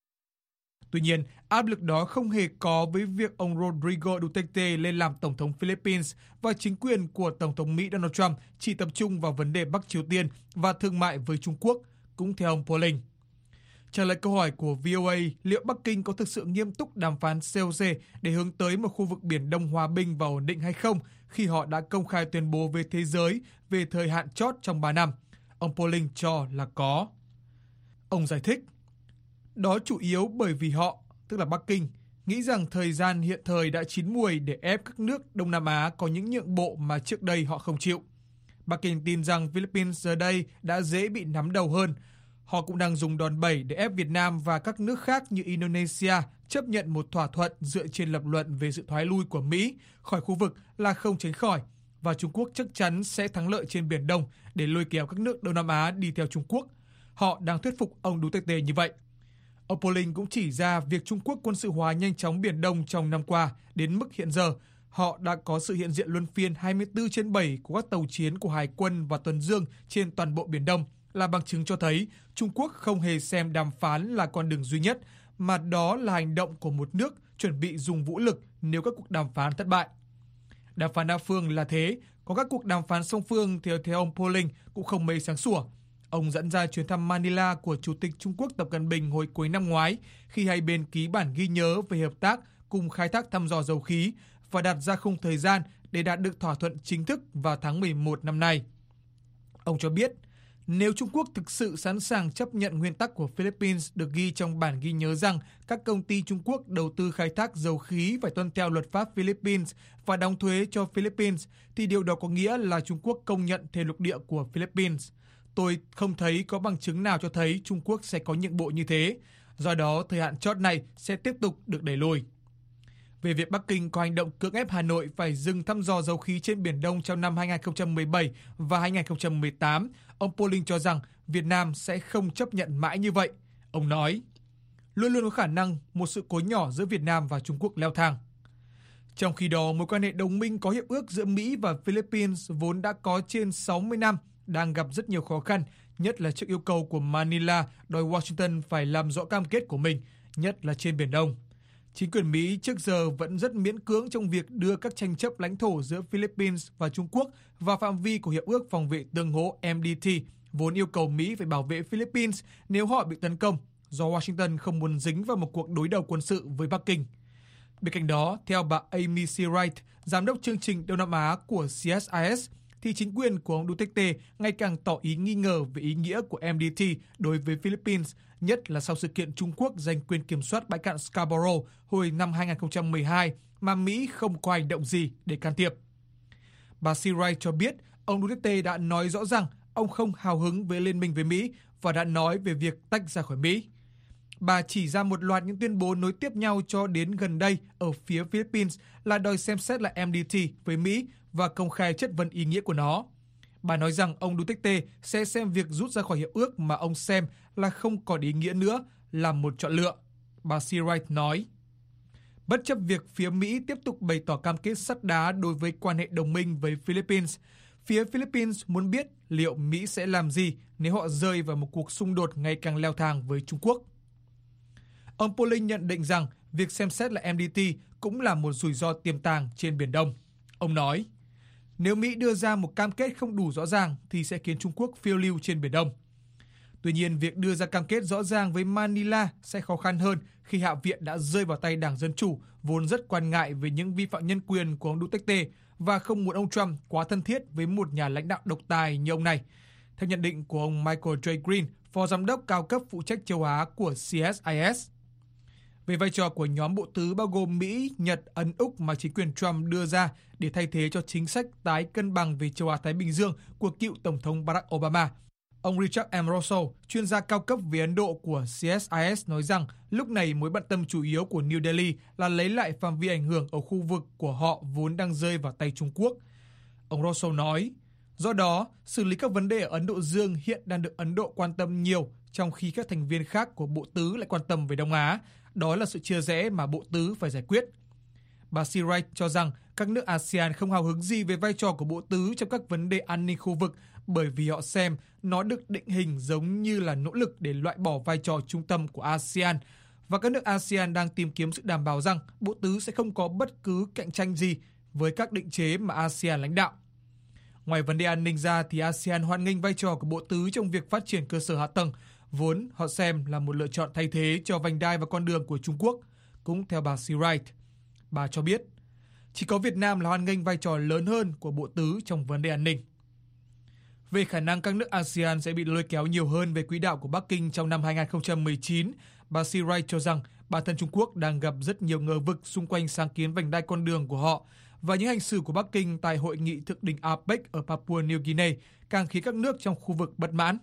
[SPEAKER 9] Tuy nhiên, áp lực đó không hề có với việc ông Rodrigo Duterte lên làm Tổng thống Philippines và chính quyền của Tổng thống Mỹ Donald Trump chỉ tập trung vào vấn đề Bắc Triều Tiên và thương mại với Trung Quốc, cũng theo ông Pauling. Trả lời câu hỏi của VOA liệu Bắc Kinh có thực sự nghiêm túc đàm phán COC để hướng tới một khu vực Biển Đông hòa bình và ổn định hay không khi họ đã công khai tuyên bố với thế giới về thời hạn chót trong 3 năm, ông Pauling cho là có. Ông giải thích, đó chủ yếu bởi vì họ, tức là Bắc Kinh, nghĩ rằng thời gian hiện thời đã chín muồi để ép các nước Đông Nam Á có những nhượng bộ mà trước đây họ không chịu. Bắc Kinh tin rằng Philippines giờ đây đã dễ bị nắm đầu hơn. Họ cũng đang dùng đòn bẩy để ép Việt Nam và các nước khác như Indonesia chấp nhận một thỏa thuận dựa trên lập luận về sự thoái lui của Mỹ khỏi khu vực là không tránh khỏi, và Trung Quốc chắc chắn sẽ thắng lợi trên Biển Đông để lôi kéo các nước Đông Nam Á đi theo Trung Quốc. Họ đang thuyết phục ông Duterte như vậy. Ông Pauling cũng chỉ ra việc Trung Quốc quân sự hóa nhanh chóng Biển Đông trong năm qua đến mức hiện giờ. Họ đã có sự hiện diện luân phiên 24/7 của các tàu chiến của Hải quân và Tuần Dương trên toàn bộ Biển Đông, là bằng chứng cho thấy Trung Quốc không hề xem đàm phán là con đường duy nhất, mà đó là hành động của một nước chuẩn bị dùng vũ lực nếu các cuộc đàm phán thất bại. Đàm phán đa phương là thế, Còn các cuộc đàm phán song phương theo ông Pauling cũng không mấy sáng sủa. Ông dẫn ra chuyến thăm Manila của Chủ tịch Trung Quốc Tập Cận Bình hồi cuối năm ngoái khi hai bên ký bản ghi nhớ về hợp tác cùng khai thác thăm dò dầu khí và đặt ra khung thời gian để đạt được thỏa thuận chính thức vào tháng 11 năm nay. Ông cho biết, nếu Trung Quốc thực sự sẵn sàng chấp nhận nguyên tắc của Philippines được ghi trong bản ghi nhớ rằng các công ty Trung Quốc đầu tư khai thác dầu khí phải tuân theo luật pháp Philippines và đóng thuế cho Philippines, thì điều đó có nghĩa là Trung Quốc công nhận thềm lục địa của Philippines. Tôi không thấy có bằng chứng nào cho thấy Trung Quốc sẽ có nhượng bộ như thế. Do đó, thời hạn chót này sẽ tiếp tục được đẩy lùi. Về việc Bắc Kinh có hành động cưỡng ép Hà Nội phải dừng thăm dò dầu khí trên Biển Đông trong năm 2017 và 2018, ông Pauling cho rằng Việt Nam sẽ không chấp nhận mãi như vậy. Ông nói, luôn luôn có khả năng một sự cố nhỏ giữa Việt Nam và Trung Quốc leo thang. Trong khi đó, mối quan hệ đồng minh có hiệp ước giữa Mỹ và Philippines vốn đã có trên 60 năm, đang gặp rất nhiều khó khăn, nhất là trước yêu cầu của Manila đòi Washington phải làm rõ cam kết của mình, nhất là trên Biển Đông. Chính quyền Mỹ trước giờ vẫn rất miễn cưỡng trong việc đưa các tranh chấp lãnh thổ giữa Philippines và Trung Quốc vào phạm vi của Hiệp ước Phòng vệ Tương hỗ MDT, vốn yêu cầu Mỹ phải bảo vệ Philippines nếu họ bị tấn công, do Washington không muốn dính vào một cuộc đối đầu quân sự với Bắc Kinh. Bên cạnh đó, theo bà Amy C. Wright, giám đốc chương trình Đông Nam Á của CSIS, thì chính quyền của ông Duterte ngày càng tỏ ý nghi ngờ về ý nghĩa của MDT đối với Philippines, nhất là sau sự kiện Trung Quốc giành quyền kiểm soát bãi cạn Scarborough hồi năm 2012 mà Mỹ không có hành động gì để can thiệp. Bà Seawright cho biết ông Duterte đã nói rõ rằng ông không hào hứng với liên minh với Mỹ và đã nói về việc tách ra khỏi Mỹ. Bà chỉ ra một loạt những tuyên bố nối tiếp nhau cho đến gần đây ở phía Philippines là đòi xem xét lại MDT với Mỹ và công khai chất vấn ý nghĩa của nó. Bà nói rằng ông Duterte sẽ xem việc rút ra khỏi hiệp ước mà ông xem là không còn ý nghĩa nữa là một chọn lựa. Bà Seawright nói, bất chấp việc phía Mỹ tiếp tục bày tỏ cam kết sắt đá đối với quan hệ đồng minh với Philippines, phía Philippines muốn biết liệu Mỹ sẽ làm gì nếu họ rơi vào một cuộc xung đột ngày càng leo thang với Trung Quốc. Ông Pauling nhận định rằng việc xem xét lại MDT cũng là một rủi ro tiềm tàng trên Biển Đông. Ông nói, nếu Mỹ đưa ra một cam kết không đủ rõ ràng thì sẽ khiến Trung Quốc phiêu lưu trên Biển Đông. Tuy nhiên, việc đưa ra cam kết rõ ràng với Manila sẽ khó khăn hơn khi Hạ viện đã rơi vào tay Đảng Dân Chủ, vốn rất quan ngại về những vi phạm nhân quyền của ông Duterte và không muốn ông Trump quá thân thiết với một nhà lãnh đạo độc tài như ông này. Theo nhận định của ông Michael J. Green, phó giám đốc cao cấp phụ trách châu Á của CSIS. Về vai trò của nhóm bộ tứ bao gồm Mỹ, Nhật, Ấn, Úc mà chính quyền Trump đưa ra để thay thế cho chính sách tái cân bằng về châu Á-Thái Bình Dương của cựu Tổng thống Barack Obama. Ông Richard M. Russell, chuyên gia cao cấp về Ấn Độ của CSIS nói rằng lúc này mối bận tâm chủ yếu của New Delhi là lấy lại phạm vi ảnh hưởng ở khu vực của họ vốn đang rơi vào tay Trung Quốc. Ông Russell nói, do đó, xử lý các vấn đề ở Ấn Độ Dương hiện đang được Ấn Độ quan tâm nhiều, trong khi các thành viên khác của Bộ Tứ lại quan tâm về Đông Á. Đó là sự chia rẽ mà Bộ Tứ phải giải quyết. Bà Seawright cho rằng các nước ASEAN không hào hứng gì về vai trò của Bộ Tứ trong các vấn đề an ninh khu vực bởi vì họ xem nó được định hình giống như là nỗ lực để loại bỏ vai trò trung tâm của ASEAN, và các nước ASEAN đang tìm kiếm sự đảm bảo rằng Bộ Tứ sẽ không có bất cứ cạnh tranh gì với các định chế mà ASEAN lãnh đạo. Ngoài vấn đề an ninh ra thì ASEAN hoan nghênh vai trò của Bộ Tứ trong việc phát triển cơ sở hạ tầng, vốn họ xem là một lựa chọn thay thế cho vành đai và con đường của Trung Quốc. Cũng theo bà Seawright, bà cho biết chỉ có Việt Nam là hoan nghênh vai trò lớn hơn của Bộ Tứ trong vấn đề an ninh. Về khả năng các nước ASEAN sẽ bị lôi kéo nhiều hơn về quỹ đạo của Bắc Kinh trong năm 2019, bà Seawright cho rằng bản thân Trung Quốc đang gặp rất nhiều ngờ vực xung quanh sáng kiến vành đai con đường của họ, và những hành xử của Bắc Kinh tại hội nghị thượng đỉnh APEC ở Papua New Guinea càng khiến các nước trong khu vực bất mãn.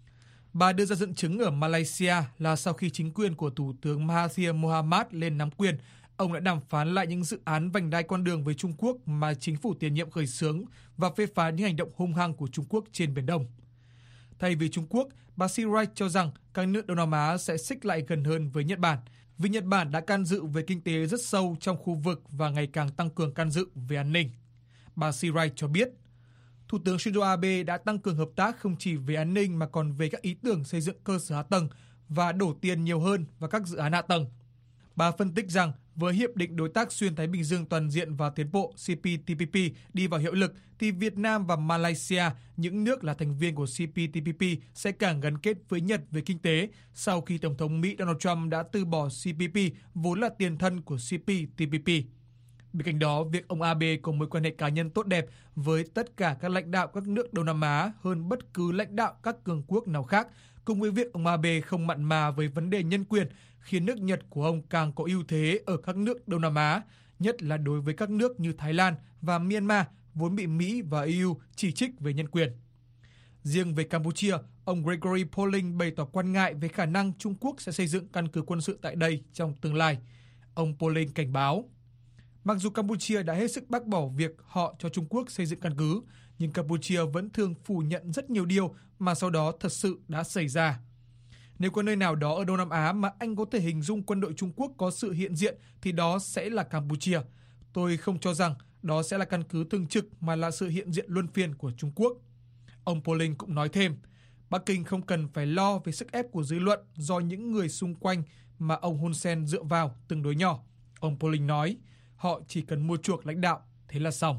[SPEAKER 9] Bà đưa ra dẫn chứng ở Malaysia là sau khi chính quyền của Thủ tướng Mahathir Mohamad lên nắm quyền, ông đã đàm phán lại những dự án vành đai con đường với Trung Quốc mà chính phủ tiền nhiệm khởi xướng và phê phán những hành động hung hăng của Trung Quốc trên Biển Đông. Thay vì Trung Quốc, bà Seawright cho rằng các nước Đông Nam Á sẽ xích lại gần hơn với Nhật Bản, vì Nhật Bản đã can dự về kinh tế rất sâu trong khu vực và ngày càng tăng cường can dự về an ninh. Bà Seawright cho biết, Thủ tướng Shinzo Abe đã tăng cường hợp tác không chỉ về an ninh mà còn về các ý tưởng xây dựng cơ sở hạ tầng và đổ tiền nhiều hơn vào các dự án hạ tầng. Bà phân tích rằng Với Hiệp định Đối tác Xuyên Thái Bình Dương Toàn diện và Tiến bộ CPTPP đi vào hiệu lực, thì Việt Nam và Malaysia, những nước là thành viên của CPTPP, sẽ càng gắn kết với Nhật về kinh tế sau khi Tổng thống Mỹ Donald Trump đã từ bỏ CPP, vốn là tiền thân của CPTPP. Bên cạnh đó, việc ông Abe có mối quan hệ cá nhân tốt đẹp với tất cả các lãnh đạo các nước Đông Nam Á hơn bất cứ lãnh đạo các cường quốc nào khác, cùng với việc ông Abe không mặn mà với vấn đề nhân quyền, khiến nước Nhật của ông càng có ưu thế ở các nước Đông Nam Á, nhất là đối với các nước như Thái Lan và Myanmar, vốn bị Mỹ và EU chỉ trích về nhân quyền. Riêng về Campuchia, ông Gregory Poling bày tỏ quan ngại về khả năng Trung Quốc sẽ xây dựng căn cứ quân sự tại đây trong tương lai. Ông Poling cảnh báo, mặc dù Campuchia đã hết sức bác bỏ việc họ cho Trung Quốc xây dựng căn cứ, nhưng Campuchia vẫn thường phủ nhận rất nhiều điều mà sau đó thật sự đã xảy ra. Nếu có nơi nào đó ở Đông Nam Á mà anh có thể hình dung quân đội Trung Quốc có sự hiện diện thì đó sẽ là Campuchia. Tôi không cho rằng đó sẽ là căn cứ thường trực mà là sự hiện diện luân phiên của Trung Quốc. Ông Poling cũng nói thêm, Bắc Kinh không cần phải lo về sức ép của dư luận do những người xung quanh mà ông Hun Sen dựa vào tương đối nhỏ. Ông Poling nói, họ chỉ cần mua chuộc lãnh đạo, thế là xong.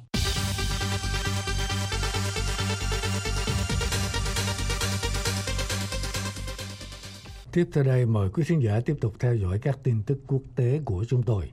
[SPEAKER 3] Tiếp theo đây mời quý khán giả tiếp tục theo dõi các tin tức quốc tế của chúng tôi.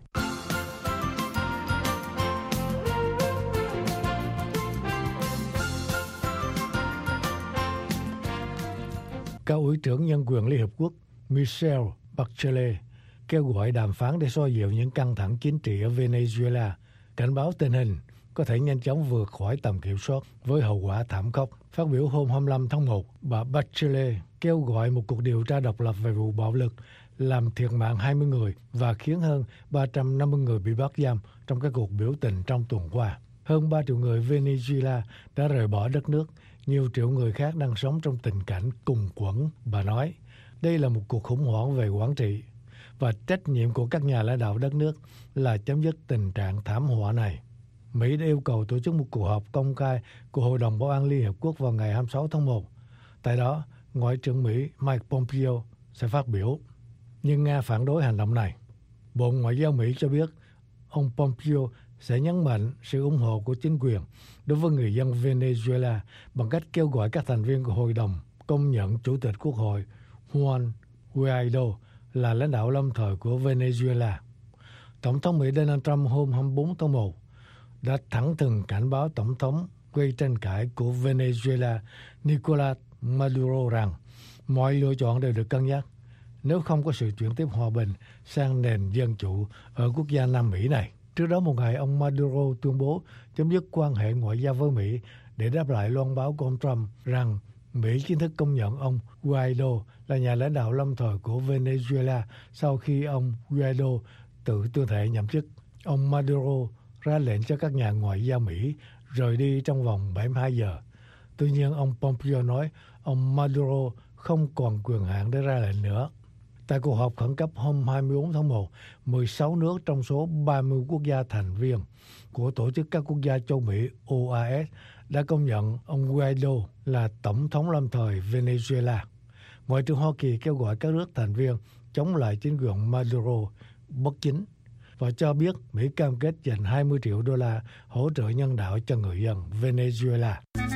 [SPEAKER 3] Cao ủy trưởng nhân quyền Liên Hợp Quốc Michelle Bachelet kêu gọi đàm phán để xoa dịu những căng thẳng chính trị ở Venezuela, cảnh báo tình hình có thể nhanh chóng vượt khỏi tầm kiểm soát với hậu quả thảm khốc. Phát biểu hôm 25 tháng 1, bà Bachelet kêu gọi một cuộc điều tra độc lập về vụ bạo lực làm thiệt mạng 20 người và khiến hơn 350 người bị bắt giam trong các cuộc biểu tình trong tuần qua. Hơn 3 triệu người Venezuela đã rời bỏ đất nước, nhiều triệu người khác đang sống trong tình cảnh cùng quẫn. Bà nói, đây là một cuộc khủng hoảng về quản trị và trách nhiệm của các nhà lãnh đạo đất nước là chấm dứt tình trạng thảm họa này. Mỹ đã yêu cầu tổ chức một cuộc họp công khai của Hội đồng Bảo an Liên Hợp Quốc vào ngày 26 tháng 1. Tại đó, Ngoại trưởng Mỹ Mike Pompeo sẽ phát biểu. Nhưng Nga phản đối hành động này. Bộ Ngoại giao Mỹ cho biết ông Pompeo sẽ nhấn mạnh sự ủng hộ của chính quyền đối với người dân Venezuela bằng cách kêu gọi các thành viên của Hội đồng công nhận Chủ tịch Quốc hội Juan Guaido là lãnh đạo lâm thời của Venezuela. Tổng thống Mỹ Donald Trump hôm 24 tháng 1 đã thẳng thừng cảnh báo Tổng thống gây tranh cãi của Venezuela Nicolás Maduro rằng mọi lựa chọn đều được cân nhắc nếu không có sự chuyển tiếp hòa bình sang nền dân chủ ở quốc gia Nam Mỹ này. Trước đó một ngày, ông Maduro tuyên bố chấm dứt quan hệ ngoại giao với Mỹ để đáp lại loan báo của ông Trump rằng Mỹ chính thức công nhận ông Guaido là nhà lãnh đạo lâm thời của Venezuela sau khi ông Guaido tự tuyên thệ nhậm chức. Ông Maduro ra lệnh cho các nhà ngoại giao Mỹ rời đi trong vòng 72 giờ. Tuy nhiên, ông Pompeo nói ông Maduro không còn quyền hạn để ra lệnh nữa. Tại cuộc họp khẩn cấp hôm 24 tháng 1, 16 nước trong số 30 quốc gia thành viên của Tổ chức các quốc gia châu Mỹ OAS đã công nhận ông Guaido là Tổng thống lâm thời Venezuela. Ngoại trưởng Hoa Kỳ kêu gọi các nước thành viên chống lại chính quyền Maduro bất chính và cho biết Mỹ cam kết dành 20 triệu đô la hỗ trợ nhân đạo cho người dân Venezuela.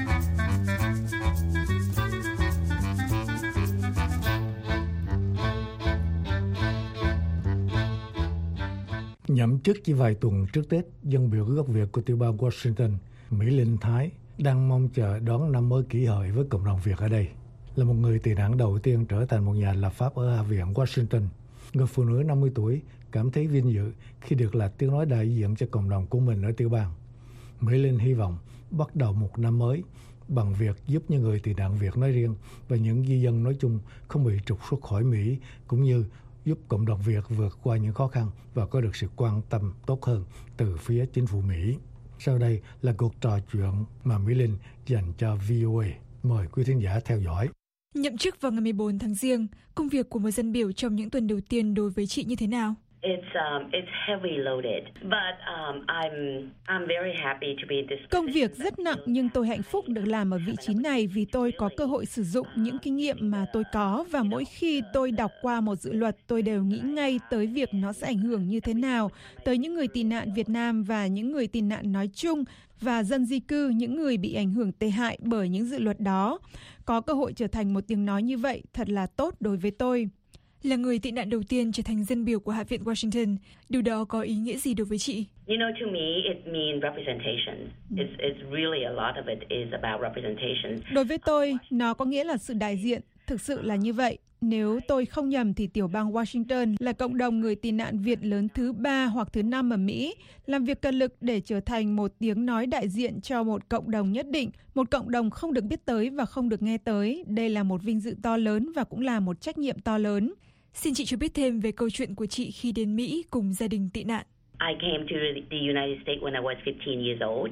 [SPEAKER 3] Nhậm chức chỉ vài tuần trước Tết, dân biểu gốc Việt của tiểu bang Washington, Mỹ Linh Thái, đang mong chờ đón năm mới kỷ hợi với cộng đồng Việt ở đây. Là một người tị nạn đầu tiên trở thành một nhà lập pháp ở Hạ viện Washington, người phụ nữ 50 tuổi cảm thấy vinh dự khi được là tiếng nói đại diện cho cộng đồng của mình ở tiểu bang. Mỹ Linh hy vọng bắt đầu một năm mới bằng việc giúp những người tị nạn Việt nói riêng và những di dân nói chung không bị trục xuất khỏi Mỹ, cũng như giúp cộng đồng Việt vượt qua những khó khăn và có được sự quan tâm tốt hơn từ phía chính phủ Mỹ. Sau đây là cuộc trò chuyện mà Mỹ Linh dành cho VOA. Mời quý thính giả theo dõi.
[SPEAKER 4] Nhậm chức vào ngày 14 tháng Giêng, công việc của một dân biểu trong những tuần đầu tiên đối với chị như thế nào?
[SPEAKER 12] It's heavily loaded, but I'm very happy to be in this.
[SPEAKER 13] Công việc rất nặng nhưng tôi hạnh phúc được làm ở vị trí này vì tôi có cơ hội sử dụng những kinh nghiệm mà tôi có, và mỗi khi tôi đọc qua một dự luật tôi đều nghĩ ngay tới việc nó sẽ ảnh hưởng như thế nào tới những người tị nạn Việt Nam và những người tị nạn nói chung và dân di cư, những người bị ảnh hưởng tệ hại bởi những dự luật đó. Có cơ hội trở thành một tiếng nói như vậy thật là tốt đối với tôi.
[SPEAKER 4] Là người tị nạn đầu tiên trở thành dân biểu của Hạ viện Washington, điều đó có ý nghĩa gì đối với chị?
[SPEAKER 12] You know, to me, it means representation. It's really a lot of it is about representation.
[SPEAKER 13] Đối với tôi, nó có nghĩa là sự đại diện. Thực sự là như vậy. Nếu tôi không nhầm thì tiểu bang Washington là cộng đồng người tị nạn Việt lớn thứ 3 hoặc thứ 5 ở Mỹ, làm việc cật lực để trở thành một tiếng nói đại diện cho một cộng đồng nhất định, một cộng đồng không được biết tới và không được nghe tới. Đây là một vinh dự to lớn và cũng là một trách nhiệm to lớn.
[SPEAKER 4] Xin chị cho biết thêm về câu chuyện của chị khi đến Mỹ cùng gia đình tị nạn.
[SPEAKER 12] I came to the United States when I was 15 years old.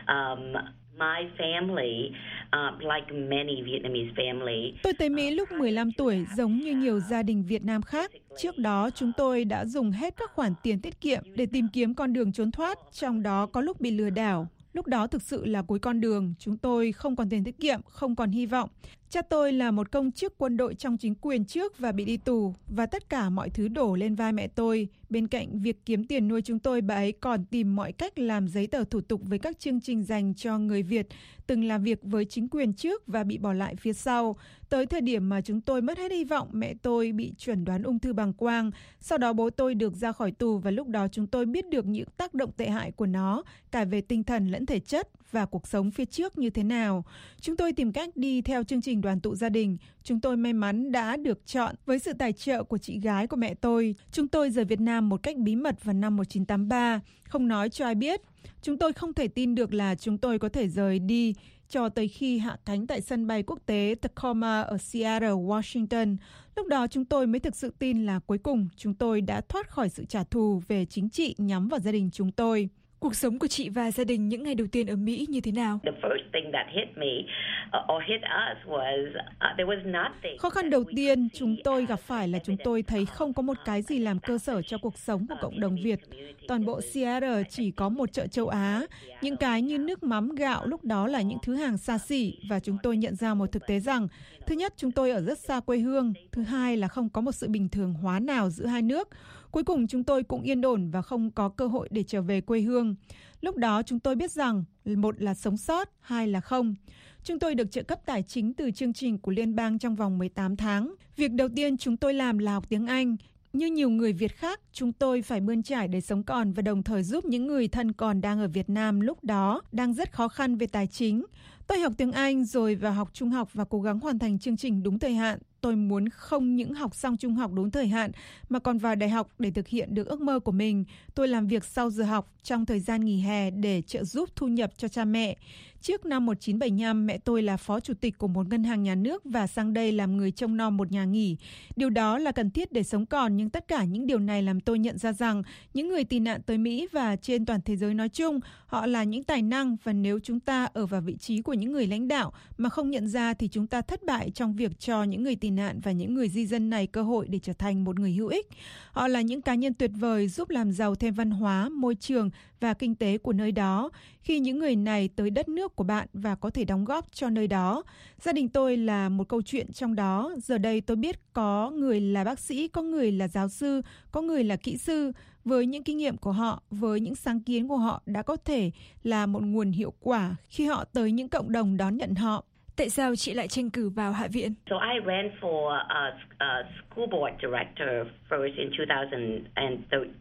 [SPEAKER 12] My family, like many Vietnamese family.
[SPEAKER 13] Tôi tới Mỹ lúc 15 tuổi, giống như nhiều gia đình Việt Nam khác. Trước đó, chúng tôi đã dùng hết các khoản tiền tiết kiệm để tìm kiếm con đường trốn thoát, trong đó có lúc bị lừa đảo. Lúc đó thực sự là cuối con đường, chúng tôi không còn tiền tiết kiệm, không còn hy vọng. Cha tôi là một công chức quân đội trong chính quyền trước và bị đi tù, và tất cả mọi thứ đổ lên vai mẹ tôi. Bên cạnh việc kiếm tiền nuôi chúng tôi, bà ấy còn tìm mọi cách làm giấy tờ thủ tục với các chương trình dành cho người Việt từng làm việc với chính quyền trước và bị bỏ lại phía sau. Tới thời điểm mà chúng tôi mất hết hy vọng, mẹ tôi bị chẩn đoán ung thư bàng quang. Sau đó bố tôi được ra khỏi tù và lúc đó chúng tôi biết được những tác động tệ hại của nó, cả về tinh thần lẫn thể chất và cuộc sống phía trước như thế nào. Chúng tôi tìm cách đi theo chương trình đoàn tụ gia đình. Chúng tôi may mắn đã được chọn với sự tài trợ của chị gái của mẹ tôi. Chúng tôi rời Việt Nam một cách bí mật vào năm 1983, không nói cho ai biết. Chúng tôi không thể tin được là chúng tôi có thể rời đi cho tới khi hạ cánh tại sân bay quốc tế Tacoma ở Seattle, Washington. Lúc đó chúng tôi mới thực sự tin là cuối cùng chúng tôi đã thoát khỏi sự trả thù về chính trị nhắm vào gia đình chúng tôi.
[SPEAKER 4] Cuộc sống của chị và gia đình những ngày đầu tiên ở Mỹ như thế nào?
[SPEAKER 13] Khó khăn đầu tiên chúng tôi gặp phải là chúng tôi thấy không có một cái gì làm cơ sở cho cuộc sống của cộng đồng Việt. Toàn bộ Seattle chỉ có một chợ châu Á. Những cái như nước mắm, gạo lúc đó là những thứ hàng xa xỉ, và chúng tôi nhận ra một thực tế rằng, thứ nhất, chúng tôi ở rất xa quê hương. Thứ hai là không có một sự bình thường hóa nào giữa hai nước. Cuối cùng chúng tôi cũng yên ổn và không có cơ hội để trở về quê hương. Lúc đó chúng tôi biết rằng, một là sống sót, hai là không. Chúng tôi được trợ cấp tài chính từ chương trình của liên bang trong vòng 18 tháng. Việc đầu tiên chúng tôi làm là học tiếng Anh. Như nhiều người Việt khác, chúng tôi phải bươn chải để sống còn và đồng thời giúp những người thân còn đang ở Việt Nam lúc đó đang rất khó khăn về tài chính. Tôi học tiếng Anh rồi vào học trung học và cố gắng hoàn thành chương trình đúng thời hạn. Tôi muốn không những học xong trung học đúng thời hạn mà còn vào đại học để thực hiện được ước mơ của mình. Tôi làm việc sau giờ học trong thời gian nghỉ hè để trợ giúp thu nhập cho cha mẹ. Trước năm 1975, mẹ tôi là phó chủ tịch của một ngân hàng nhà nước và sang đây làm người trông nom một nhà nghỉ. Điều đó là cần thiết để sống còn, nhưng tất cả những điều này làm tôi nhận ra rằng những người tị nạn tới Mỹ và trên toàn thế giới nói chung, họ là những tài năng, và nếu chúng ta ở vào vị trí của những người lãnh đạo mà không nhận ra thì chúng ta thất bại trong việc cho những người tị nạn và những người di dân này cơ hội để trở thành một người hữu ích. Họ là những cá nhân tuyệt vời giúp làm giàu thêm văn hóa, môi trường và kinh tế của nơi đó. Khi những người này tới đất nước của bạn và có thể đóng góp cho nơi đó. Gia đình tôi là một câu chuyện trong đó. Giờ đây tôi biết có người là bác sĩ, có người là giáo sư, có người là kỹ sư. Với những kinh nghiệm của họ, với những sáng kiến của họ đã có thể là một nguồn hiệu quả khi họ tới những cộng đồng đón nhận họ.
[SPEAKER 4] Tại sao chị lại tranh cử vào Hạ viện?
[SPEAKER 12] So I ran for a school board director first in 2013.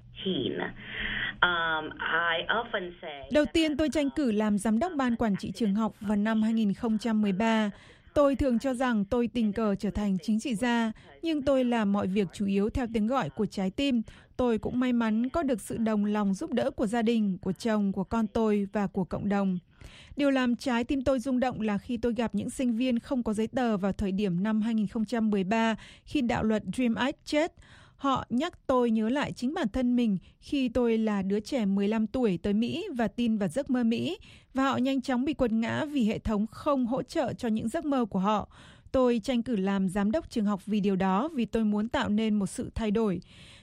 [SPEAKER 13] Đầu tiên tôi tranh cử làm giám đốc ban quản trị trường học vào năm 2013. Tôi thường cho rằng tôi tình cờ trở thành chính trị gia, nhưng tôi làm mọi việc chủ yếu theo tiếng gọi của trái tim. Tôi cũng may mắn có được sự đồng lòng giúp đỡ của gia đình, của chồng, của con tôi và của cộng đồng. Điều làm trái tim tôi rung động là khi tôi gặp những sinh viên không có giấy tờ vào thời điểm năm 2013 khi đạo luật Dream Act chết. Họ nhắc tôi nhớ lại chính bản thân mình khi tôi là đứa trẻ 15 tuổi tới Mỹ và tin vào giấc mơ Mỹ, và họ nhanh chóng bị quật ngã vì hệ thống không hỗ trợ cho những giấc mơ của họ. Tôi tranh cử làm giám đốc trường học vì điều đó, vì tôi muốn tạo nên một sự thay đổi.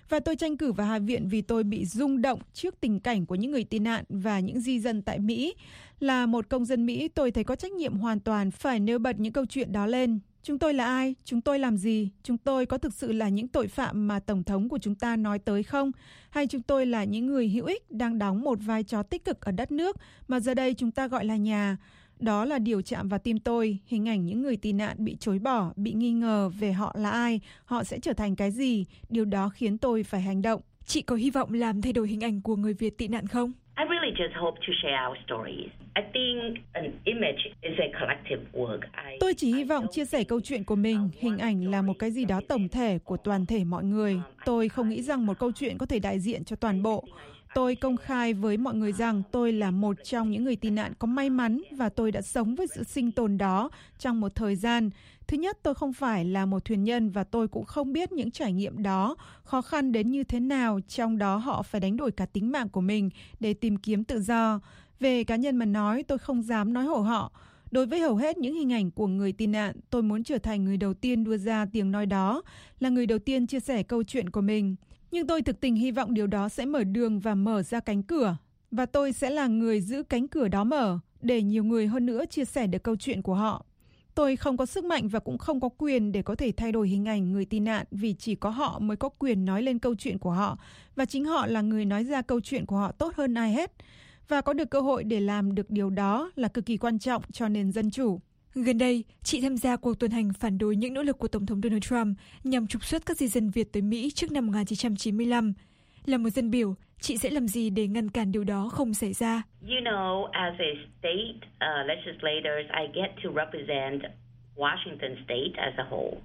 [SPEAKER 13] Và tôi tranh cử vào Hạ viện vì tôi bị rung động trước tình cảnh của những người tị nạn và những di dân tại Mỹ. Là một công dân Mỹ, tôi thấy có trách nhiệm hoàn toàn phải nêu bật những câu chuyện đó lên. Chúng tôi là ai? Chúng tôi làm gì? Chúng tôi có thực sự là những tội phạm mà Tổng thống của chúng ta nói tới không? Hay chúng tôi là những người hữu ích đang đóng một vai trò tích cực ở đất nước mà giờ đây chúng ta gọi là nhà? Đó là điều chạm vào tim tôi, hình ảnh những người tị nạn bị chối bỏ, bị nghi ngờ về họ là ai, họ sẽ trở thành cái gì. Điều đó khiến tôi phải hành động.
[SPEAKER 4] Chị có hy vọng làm thay đổi hình ảnh của người Việt tị nạn không?
[SPEAKER 12] I really just hope to share our stories. I think an image is a collective work.
[SPEAKER 13] Tôi chỉ hy vọng chia sẻ câu chuyện của mình, hình ảnh là một cái gì đó tổng thể của toàn thể mọi người. Tôi không nghĩ rằng một câu chuyện có thể đại diện cho toàn bộ. Tôi công khai với mọi người rằng tôi là một trong những người tị nạn có may mắn và tôi đã sống với sự sinh tồn đó trong một thời gian. Thứ nhất, tôi không phải là một thuyền nhân và tôi cũng không biết những trải nghiệm đó khó khăn đến như thế nào, trong đó họ phải đánh đổi cả tính mạng của mình để tìm kiếm tự do. Về cá nhân mà nói, tôi không dám nói hộ họ. Đối với hầu hết những hình ảnh của người tị nạn, tôi muốn trở thành người đầu tiên đưa ra tiếng nói đó, là người đầu tiên chia sẻ câu chuyện của mình. Nhưng tôi thực tình hy vọng điều đó sẽ mở đường và mở ra cánh cửa. Và tôi sẽ là người giữ cánh cửa đó mở, để nhiều người hơn nữa chia sẻ được câu chuyện của họ. Tôi không có sức mạnh và cũng không có quyền để có thể thay đổi hình ảnh người tị nạn vì chỉ có họ mới có quyền nói lên câu chuyện của họ. Và chính họ là người nói ra câu chuyện của họ tốt hơn ai hết. Và có được cơ hội để làm được điều đó là cực kỳ quan trọng cho nền dân chủ.
[SPEAKER 4] Gần đây, chị tham gia cuộc tuần hành phản đối những nỗ lực của Tổng thống Donald Trump nhằm trục xuất các di dân Việt tới Mỹ trước năm 1995. Là một dân biểu, chị sẽ làm gì để ngăn cản điều đó không xảy ra?
[SPEAKER 12] You know, as a state legislators, I get to represent Washington State as a whole.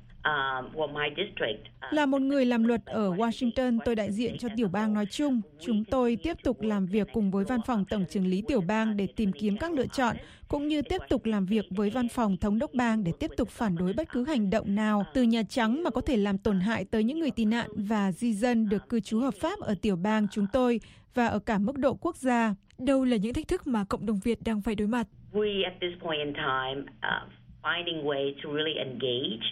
[SPEAKER 12] My district.
[SPEAKER 13] Là một người làm luật ở Washington, tôi đại diện cho tiểu bang nói chung. Chúng tôi tiếp tục làm việc cùng với văn phòng tổng chưởng lý tiểu bang để tìm kiếm các lựa chọn, cũng như tiếp tục làm việc với văn phòng thống đốc bang để tiếp tục phản đối bất cứ hành động nào từ Nhà Trắng mà có thể làm tổn hại tới những người tị nạn và di dân được cư trú hợp pháp ở tiểu bang chúng tôi và ở cả mức độ quốc gia.
[SPEAKER 4] Đâu là những thách thức mà cộng đồng Việt đang phải đối mặt?
[SPEAKER 12] We at this point in time finding ways to really engage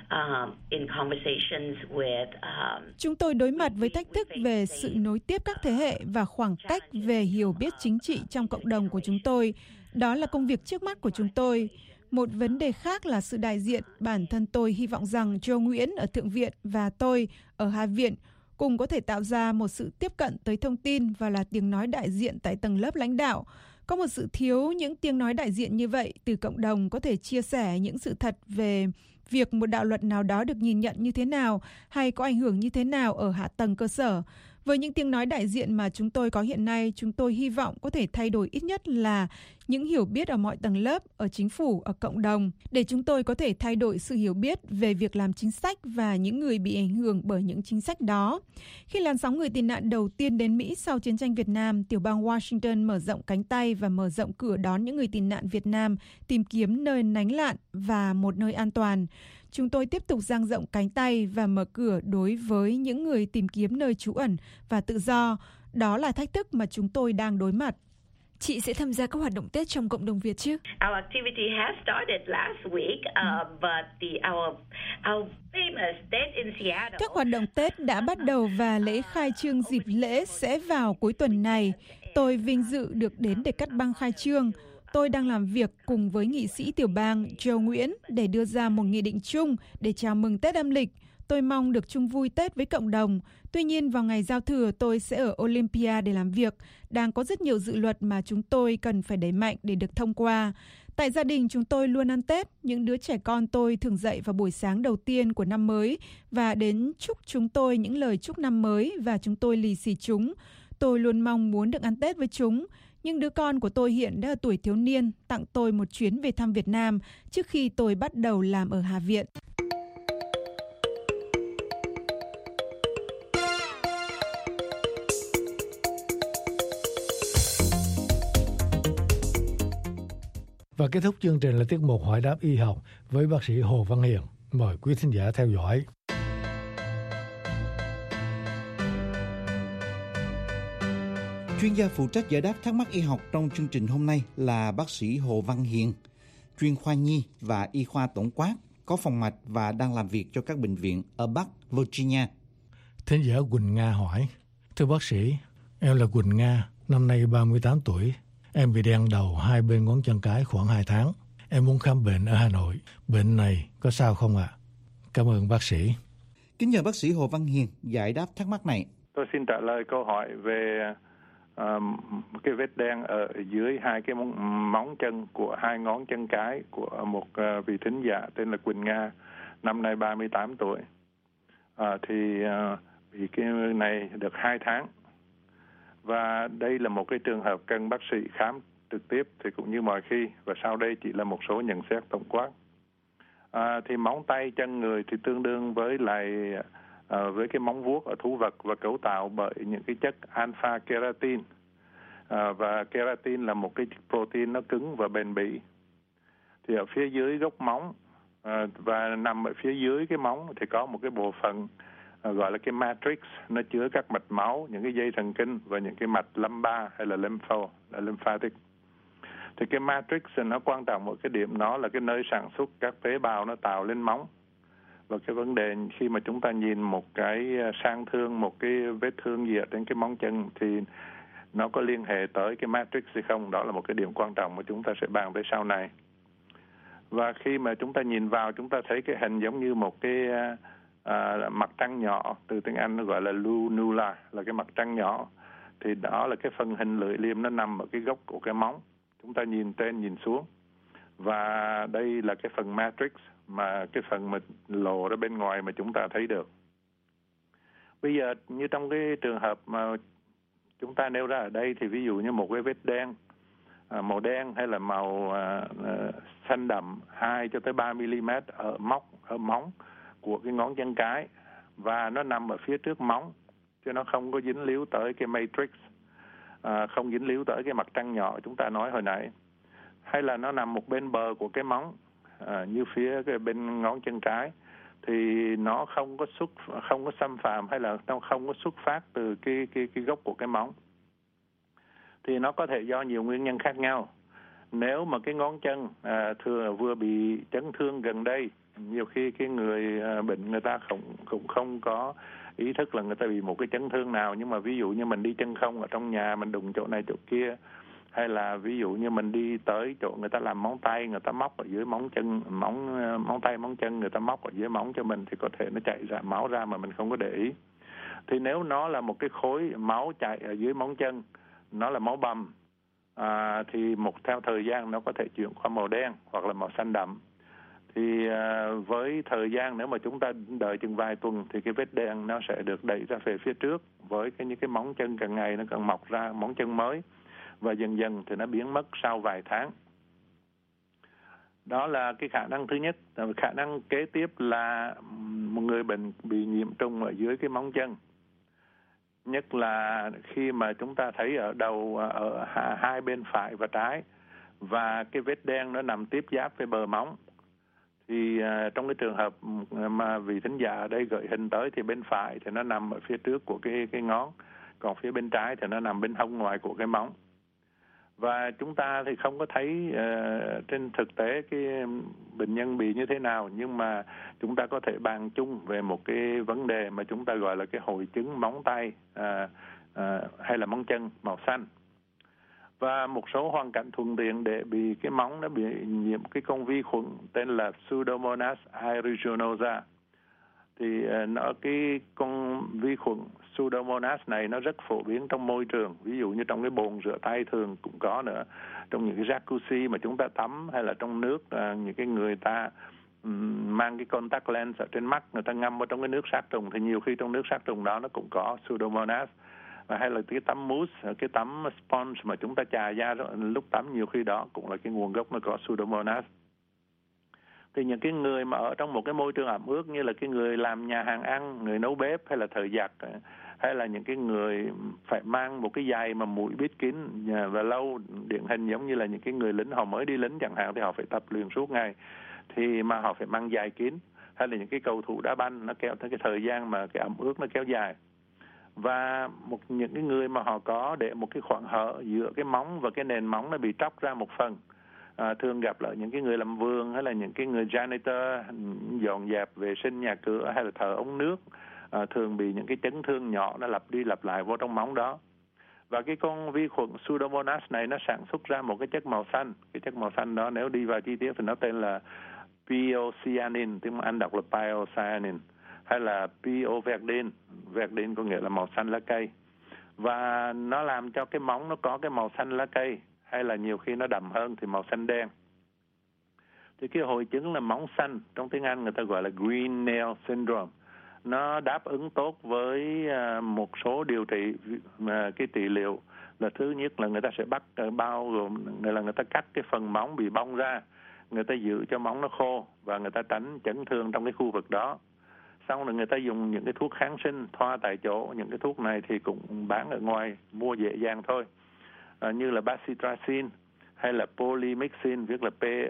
[SPEAKER 12] in conversations with.
[SPEAKER 13] Chúng tôi đối mặt với thách thức về sự nối tiếp các thế hệ và khoảng cách về hiểu biết chính trị trong cộng đồng của chúng tôi. Đó là công việc trước mắt của chúng tôi. Một vấn đề khác là sự đại diện. Bản thân tôi hy vọng rằng Joe Nguyễn ở Thượng viện và tôi ở Hạ viện cùng có thể tạo ra một sự tiếp cận tới thông tin và là tiếng nói đại diện tại tầng lớp lãnh đạo. Có một sự thiếu những tiếng nói đại diện như vậy từ cộng đồng có thể chia sẻ những sự thật về việc một đạo luật nào đó được nhìn nhận như thế nào hay có ảnh hưởng như thế nào ở hạ tầng cơ sở. Với những tiếng nói đại diện mà chúng tôi có hiện nay, chúng tôi hy vọng có thể thay đổi ít nhất là những hiểu biết ở mọi tầng lớp, ở chính phủ, ở cộng đồng, để chúng tôi có thể thay đổi sự hiểu biết về việc làm chính sách và những người bị ảnh hưởng bởi những chính sách đó. Khi làn sóng người tị nạn đầu tiên đến Mỹ sau chiến tranh Việt Nam, tiểu bang Washington mở rộng cánh tay và mở rộng cửa đón những người tị nạn Việt Nam tìm kiếm nơi lánh nạn và một nơi an toàn. Chúng tôi tiếp tục dang rộng cánh tay và mở cửa đối với những người tìm kiếm nơi trú ẩn và tự do. Đó là thách thức mà chúng tôi đang đối mặt.
[SPEAKER 4] Chị sẽ tham gia các hoạt động Tết trong cộng đồng Việt chứ?
[SPEAKER 12] Our activity has started last week, but our famous Tết in Seattle.
[SPEAKER 13] Các hoạt động Tết đã bắt đầu và lễ khai trương dịp lễ sẽ vào cuối tuần này. Tôi vinh dự được đến để cắt băng khai trương. Tôi đang làm việc cùng với nghị sĩ tiểu bang Joe Nguyễn để đưa ra một nghị định chung để chào mừng Tết âm lịch. Tôi mong được chung vui Tết với cộng đồng. Tuy nhiên, vào ngày giao thừa, tôi sẽ ở Olympia để làm việc. Đang có rất nhiều dự luật mà chúng tôi cần phải đẩy mạnh để được thông qua. Tại gia đình, chúng tôi luôn ăn Tết. Những đứa trẻ con tôi thường dậy vào buổi sáng đầu tiên của năm mới và đến chúc chúng tôi những lời chúc năm mới và chúng tôi lì xì chúng. Tôi luôn mong muốn được ăn Tết với chúng. Nhưng đứa con của tôi hiện đã ở tuổi thiếu niên, tặng tôi một chuyến về thăm Việt Nam trước khi tôi bắt đầu làm ở Hạ viện.
[SPEAKER 3] Và kết thúc chương trình là tiết mục hỏi đáp y học với bác sĩ Hồ Văn Hiền. Mời quý thính giả theo dõi.
[SPEAKER 14] Chuyên gia phụ trách giải đáp thắc mắc y học trong chương trình hôm nay là bác sĩ Hồ Văn Hiền, chuyên khoa nhi và y khoa tổng quát, có phòng mạch và đang làm việc cho các bệnh viện ở Bắc Virginia.
[SPEAKER 3] Thính giả Quỳnh Nga hỏi: Thưa bác sĩ, em là Quỳnh Nga, năm nay 38 tuổi. Em bị đen đầu hai bên ngón chân cái khoảng 2 tháng. Em muốn khám bệnh ở Hà Nội. Bệnh này có sao không ạ? Cảm ơn bác sĩ.
[SPEAKER 14] Kính nhờ bác sĩ Hồ Văn Hiền giải đáp thắc mắc này.
[SPEAKER 15] Tôi xin trả lời câu hỏi về cái vết đen ở dưới hai cái móng chân của hai ngón chân cái của một vị thính giả tên là Quỳnh Nga, năm nay 38 tuổi. Vì cái này được 2 tháng. Và đây là một cái trường hợp cần bác sĩ khám trực tiếp thì cũng như mọi khi, và sau đây chỉ là một số nhận xét tổng quát. Thì móng tay chân người thì tương đương với với cái móng vuốt ở thú vật và cấu tạo bởi những cái chất alpha keratin. Và keratin là một cái protein nó cứng và bền bỉ. Thì ở phía dưới gốc móng và nằm ở phía dưới cái móng thì có một cái bộ phận gọi là cái matrix, nó chứa các mạch máu, những cái dây thần kinh và những cái mạch lumbar hay là lymphatic. Thì cái matrix nó quan trọng một cái điểm, nó là cái nơi sản xuất các tế bào nó tạo lên móng. Và cái vấn đề khi mà chúng ta nhìn một cái sang thương, một cái vết thương gì ở trên cái móng chân thì nó có liên hệ tới cái matrix hay không, đó là một cái điểm quan trọng mà chúng ta sẽ bàn tới sau này. Và khi mà chúng ta nhìn vào, chúng ta thấy cái hình giống như một cái mặt trăng nhỏ, từ tiếng Anh nó gọi là lunula, là cái mặt trăng nhỏ. Thì đó là cái phần hình lưỡi liềm nó nằm ở cái gốc của cái móng. Chúng ta nhìn trên nhìn xuống. Và đây là cái phần matrix, mà cái phần mà lộ ra bên ngoài mà chúng ta thấy được. Bây giờ như trong cái trường hợp mà chúng ta nêu ra ở đây thì ví dụ như một cái vết đen màu đen hay là màu xanh đậm 2 cho tới 3 mm ở móng của cái ngón chân cái, và nó nằm ở phía trước móng chứ nó không có dính líu tới cái matrix, không dính líu tới cái mặt trăng nhỏ chúng ta nói hồi nãy, hay là nó nằm một bên bờ của cái móng như phía cái bên ngón chân trái, thì nó không có xâm phạm hay là nó không có xuất phát từ cái gốc của cái móng. Thì nó có thể do nhiều nguyên nhân khác nhau. Nếu mà cái ngón chân vừa bị chấn thương gần đây, nhiều khi cái người bệnh người ta cũng không có ý thức là người ta bị một cái chấn thương nào, nhưng mà ví dụ như mình đi chân không ở trong nhà, mình đụng chỗ này chỗ kia, hay là ví dụ như mình đi tới chỗ người ta làm móng tay, người ta móc ở dưới móng tay móng chân, người ta móc ở dưới móng cho mình, thì có thể nó chảy ra máu ra mà mình không có để ý. Thì nếu nó là một cái khối máu chạy ở dưới móng chân, nó là máu bầm, thì theo thời gian nó có thể chuyển qua màu đen hoặc là màu xanh đậm. Thì với thời gian, nếu mà chúng ta đợi chừng vài tuần thì cái vết đen nó sẽ được đẩy ra về phía trước, với những cái móng chân càng ngày nó càng mọc ra móng chân mới, và dần dần thì nó biến mất sau vài tháng. Đó là cái khả năng thứ nhất. Khả năng kế tiếp là một người bệnh bị nhiễm trùng ở dưới cái móng chân. Nhất là khi mà chúng ta thấy ở đầu, ở hai bên phải và trái, và cái vết đen nó nằm tiếp giáp với bờ móng. Thì trong cái trường hợp mà vị thính giả ở đây gợi hình tới thì bên phải thì nó nằm ở phía trước của cái ngón, còn phía bên trái thì nó nằm bên hông ngoài của cái móng. Và chúng ta thì không có thấy trên thực tế cái bệnh nhân bị như thế nào, nhưng mà chúng ta có thể bàn chung về một cái vấn đề mà chúng ta gọi là cái hội chứng móng tay hay là móng chân màu xanh. Và một số hoàn cảnh thuận tiện để bị cái móng nó bị nhiễm cái con vi khuẩn tên là Pseudomonas aeruginosa. Thì cái con vi khuẩn Pseudomonas này nó rất phổ biến trong môi trường, ví dụ như trong cái bồn rửa tay thường cũng có nữa, trong những cái jacuzzi mà chúng ta tắm, hay là trong nước những cái người ta mang cái contact lens ở trên mắt, người ta ngâm vào trong cái nước sát trùng, thì nhiều khi trong nước sát trùng đó nó cũng có Pseudomonas. Hay là cái tắm mousse, cái tắm sponge mà chúng ta chà da lúc tắm, nhiều khi đó cũng là cái nguồn gốc nó có Pseudomonas. Thì những cái người mà ở trong một cái môi trường ẩm ướt, như là cái người làm nhà hàng ăn, người nấu bếp, hay là thợ giặt, hay là những cái người phải mang một cái giày mà mũi bít kín và lâu, điển hình giống như là những cái người lính họ mới đi lính chẳng hạn, thì họ phải tập luyện suốt ngày, thì mà họ phải mang giày kín, hay là những cái cầu thủ đá banh, nó kéo tới cái thời gian mà cái ẩm ướt nó kéo dài. Và những cái người mà họ có để một cái khoảng hở giữa cái móng và cái nền móng nó bị tróc ra một phần, thường gặp là những cái người làm vườn, hay là những cái người janitor dọn dẹp vệ sinh nhà cửa, hay là thợ ống nước, thường bị những cái chấn thương nhỏ nó lặp đi lặp lại vô trong móng đó. Và cái con vi khuẩn Pseudomonas này nó sản xuất ra một cái chất màu xanh. Cái chất màu xanh đó nếu đi vào chi tiết thì nó tên là piocyanin, tiếng Anh đọc là piocyanin, hay là pioverdin. Verdin có nghĩa là màu xanh lá cây. Và nó làm cho cái móng nó có cái màu xanh lá cây, hay là nhiều khi nó đậm hơn thì màu xanh đen. Thì cái hội chứng là móng xanh, trong tiếng Anh người ta gọi là green nail syndrome. Nó đáp ứng tốt với một số điều trị, cái trị liệu là thứ nhất là người ta sẽ bao gồm là người ta cắt cái phần móng bị bong ra, người ta giữ cho móng nó khô và người ta tránh chấn thương trong cái khu vực đó. Xong rồi người ta dùng những cái thuốc kháng sinh thoa tại chỗ. Những cái thuốc này thì cũng bán ở ngoài, mua dễ dàng thôi, như là bacitracin hay là polymyxin, viết là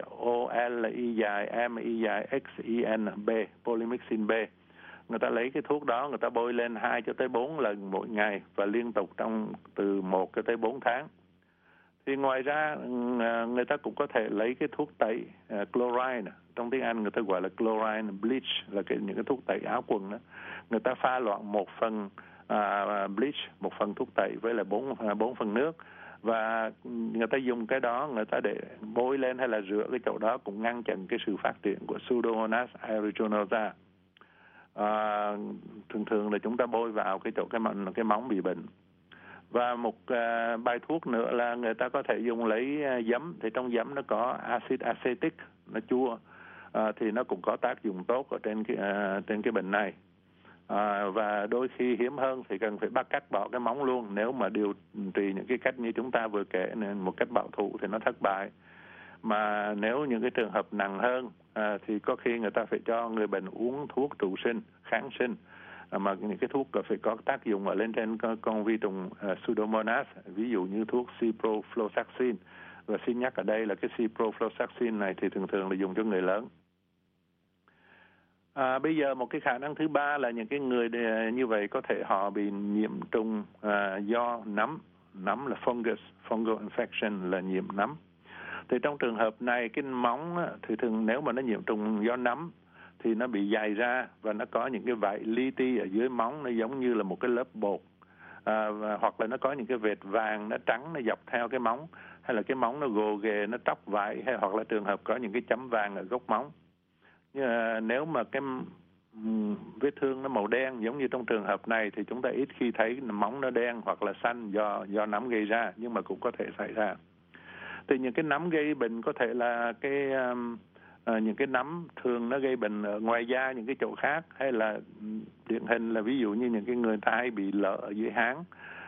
[SPEAKER 15] POLIMYXIN B, polymyxin B. Người ta lấy cái thuốc đó, người ta bôi lên 2 cho tới 4 lần mỗi ngày và liên tục trong từ 1 cho tới 4 tháng. Thì ngoài ra người ta cũng có thể lấy cái thuốc tẩy chlorine, trong tiếng Anh người ta gọi là chlorine bleach, là những cái thuốc tẩy áo quần đó. Người ta pha loãng 1 phần bleach, 1 phần thuốc tẩy với là 4 phần nước, và người ta dùng cái đó, người ta để bôi lên hay là rửa cái chỗ đó, cũng ngăn chặn cái sự phát triển của Pseudomonas aeruginosa. Thường là chúng ta bôi vào cái chỗ cái móng bị bệnh. Và một bài thuốc nữa là người ta có thể dùng lấy giấm, thì trong giấm nó có acid acetic, nó chua, thì nó cũng có tác dụng tốt ở trên cái bệnh này. Và đôi khi hiếm hơn thì cần phải cắt bỏ cái móng luôn. Nếu mà điều trị những cái cách như chúng ta vừa kể, một cách bảo thủ thì nó thất bại. Mà nếu những cái trường hợp nặng hơn thì có khi người ta phải cho người bệnh uống thuốc trụ sinh, kháng sinh, mà những cái thuốc phải có tác dụng ở lên trên con vi trùng Pseudomonas, ví dụ như thuốc ciprofloxacin. Và xin nhắc ở đây là cái ciprofloxacin này thì thường là dùng cho người lớn. Bây giờ một cái khả năng thứ ba là những cái người như vậy có thể họ bị nhiễm trùng do nấm. Nấm là fungal infection, là nhiễm nấm. Thì trong trường hợp này cái móng thì thường nếu mà nó nhiễm trùng do nấm thì nó bị dày ra và nó có những cái vảy li ti ở dưới móng, nó giống như là một cái lớp bột, hoặc là nó có những cái vệt vàng, nó trắng, nó dọc theo cái móng, hay là cái móng nó gồ ghề, nó tróc vảy, hay hoặc là trường hợp có những cái chấm vàng ở gốc móng. Nếu mà cái vết thương nó màu đen giống như trong trường hợp này thì chúng ta ít khi thấy móng nó đen hoặc là xanh do nấm gây ra, nhưng mà cũng có thể xảy ra. Thì những cái nấm gây bệnh có thể là những cái nấm thường nó gây bệnh ở ngoài da, những cái chỗ khác, hay là điển hình là ví dụ như những cái người ta hay bị lở ở dưới háng,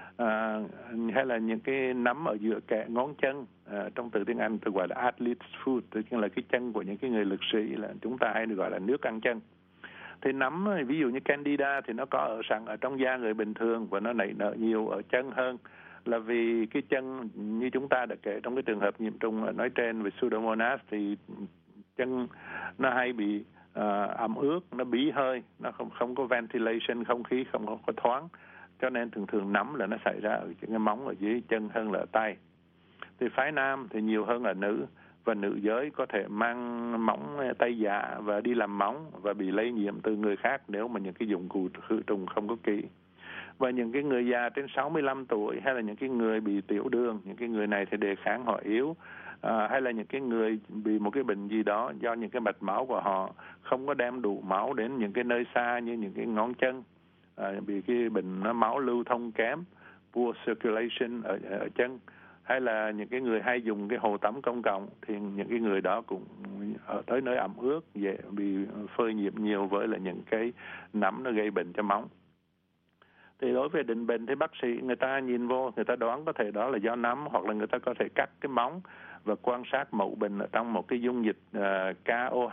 [SPEAKER 15] hay là những cái nấm ở giữa kẽ ngón chân, trong từ tiếng Anh tôi gọi là athlete's foot, tức là cái chân của những cái người lực sĩ, là chúng ta hay được gọi là nước ăn chân. Thì nấm ví dụ như Candida thì nó có ở sẵn ở trong da người bình thường và nó nảy nở nhiều ở chân hơn, là vì cái chân như chúng ta đã kể trong cái trường hợp nhiễm trùng nói trên về Pseudomonas thì chân nó hay bị ẩm ướt, nó bí hơi, nó không có ventilation, không khí không có thoáng, cho nên thường nấm là nó xảy ra ở những cái móng ở dưới chân hơn là ở tay. Thì phái nam thì nhiều hơn là nữ, và nữ giới có thể mang móng tay giả và đi làm móng và bị lây nhiễm từ người khác nếu mà những cái dụng cụ khử trùng không có kỹ. Và những cái người già trên 65 tuổi hay là những cái người bị tiểu đường, những cái người này thì đề kháng họ yếu, hay là những cái người bị một cái bệnh gì đó do những cái mạch máu của họ không có đem đủ máu đến những cái nơi xa như những cái ngón chân, bị cái bệnh máu lưu thông kém, poor circulation ở chân, hay là những cái người hay dùng cái hồ tắm công cộng thì những cái người đó cũng ở tới nơi ẩm ướt, dễ bị phơi nhiễm nhiều với là những cái nấm nó gây bệnh cho móng. Thì đối với định bệnh thì bác sĩ người ta nhìn vô, người ta đoán có thể đó là do nấm, hoặc là người ta có thể cắt cái móng và quan sát mẫu bệnh ở trong một cái dung dịch KOH,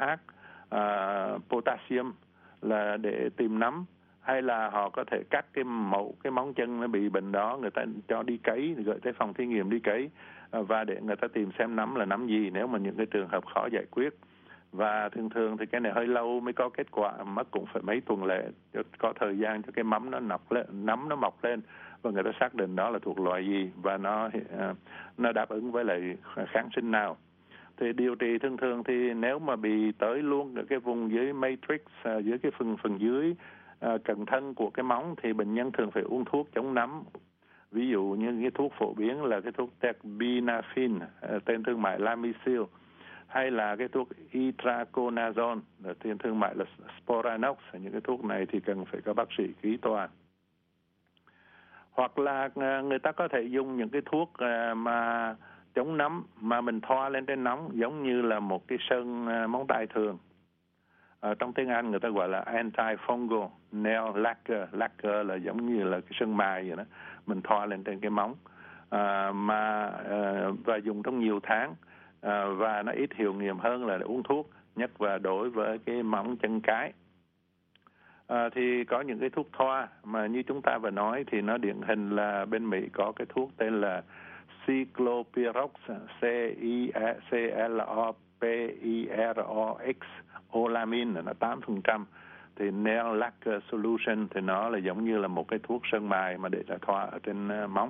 [SPEAKER 15] potassium là để tìm nấm, hay là họ có thể cắt cái móng chân nó bị bệnh đó, người ta cho đi cấy, gửi tới phòng thí nghiệm đi cấy, và để người ta tìm xem nấm là nấm gì nếu mà những cái trường hợp khó giải quyết. Và thường thì cái này hơi lâu mới có kết quả, mất cũng phải mấy tuần lễ, có thời gian cho cái nấm nó mọc lên và người ta xác định đó là thuộc loại gì và nó đáp ứng với lại kháng sinh nào. Thì điều trị thường thì nếu mà bị tới luôn ở cái vùng dưới matrix, dưới cái phần dưới cận thân của cái móng thì bệnh nhân thường phải uống thuốc chống nấm. Ví dụ như cái thuốc phổ biến là cái thuốc terbinafine, tên thương mại Lamisil, hay là cái thuốc itraconazole, tên thương mại là Sporanox. Những cái thuốc này thì cần phải có bác sĩ ký toa. Hoặc là người ta có thể dùng những cái thuốc mà chống nấm mà mình thoa lên trên nóng, giống như là một cái sơn móng tay thường. Trong tiếng Anh người ta gọi là antifungal nail lacquer. Lacquer là giống như là cái sơn mài vậy đó, mình thoa lên trên cái móng và dùng trong nhiều tháng, và nó ít hiệu nghiệm hơn là uống thuốc, nhất và đối với cái móng chân cái. Thì có những cái thuốc thoa mà như chúng ta vừa nói thì nó điển hình là bên Mỹ có cái thuốc tên là Ciclopirox, CICLOPIROX, Olamin, nó 8%. Thì nail lacquer solution thì nó là giống như là một cái thuốc sơn mài mà để thoa ở trên móng.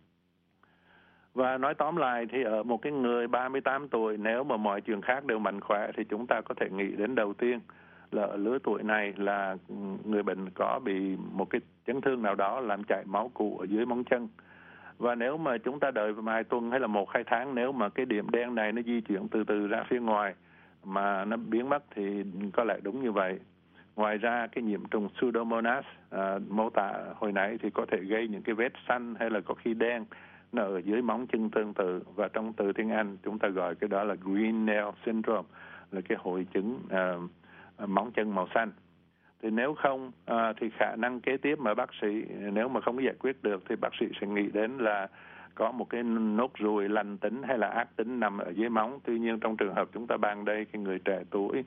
[SPEAKER 15] Và nói tóm lại thì ở một cái người 38 tuổi, nếu mà mọi chuyện khác đều mạnh khỏe thì chúng ta có thể nghĩ đến đầu tiên là ở lứa tuổi này là người bệnh có bị một cái chấn thương nào đó làm chảy máu cụ ở dưới móng chân. Và nếu mà chúng ta đợi vài tuần hay là 1-2 tháng, nếu mà cái điểm đen này nó di chuyển từ từ ra phía ngoài mà nó biến mất thì có lẽ đúng như vậy. Ngoài ra cái nhiễm trùng Pseudomonas mô tả hồi nãy thì có thể gây những cái vết xanh hay là có khi đen nó ở dưới móng chân tương tự, và trong từ tiếng Anh chúng ta gọi cái đó là green nail syndrome, là cái hội chứng móng chân màu xanh. Thì nếu không thì khả năng kế tiếp mà bác sĩ nếu mà không có giải quyết được thì bác sĩ sẽ nghĩ đến là có một cái nốt ruồi lành tính hay là ác tính nằm ở dưới móng. Tuy nhiên trong trường hợp chúng ta bàn đây cái người trẻ tuổi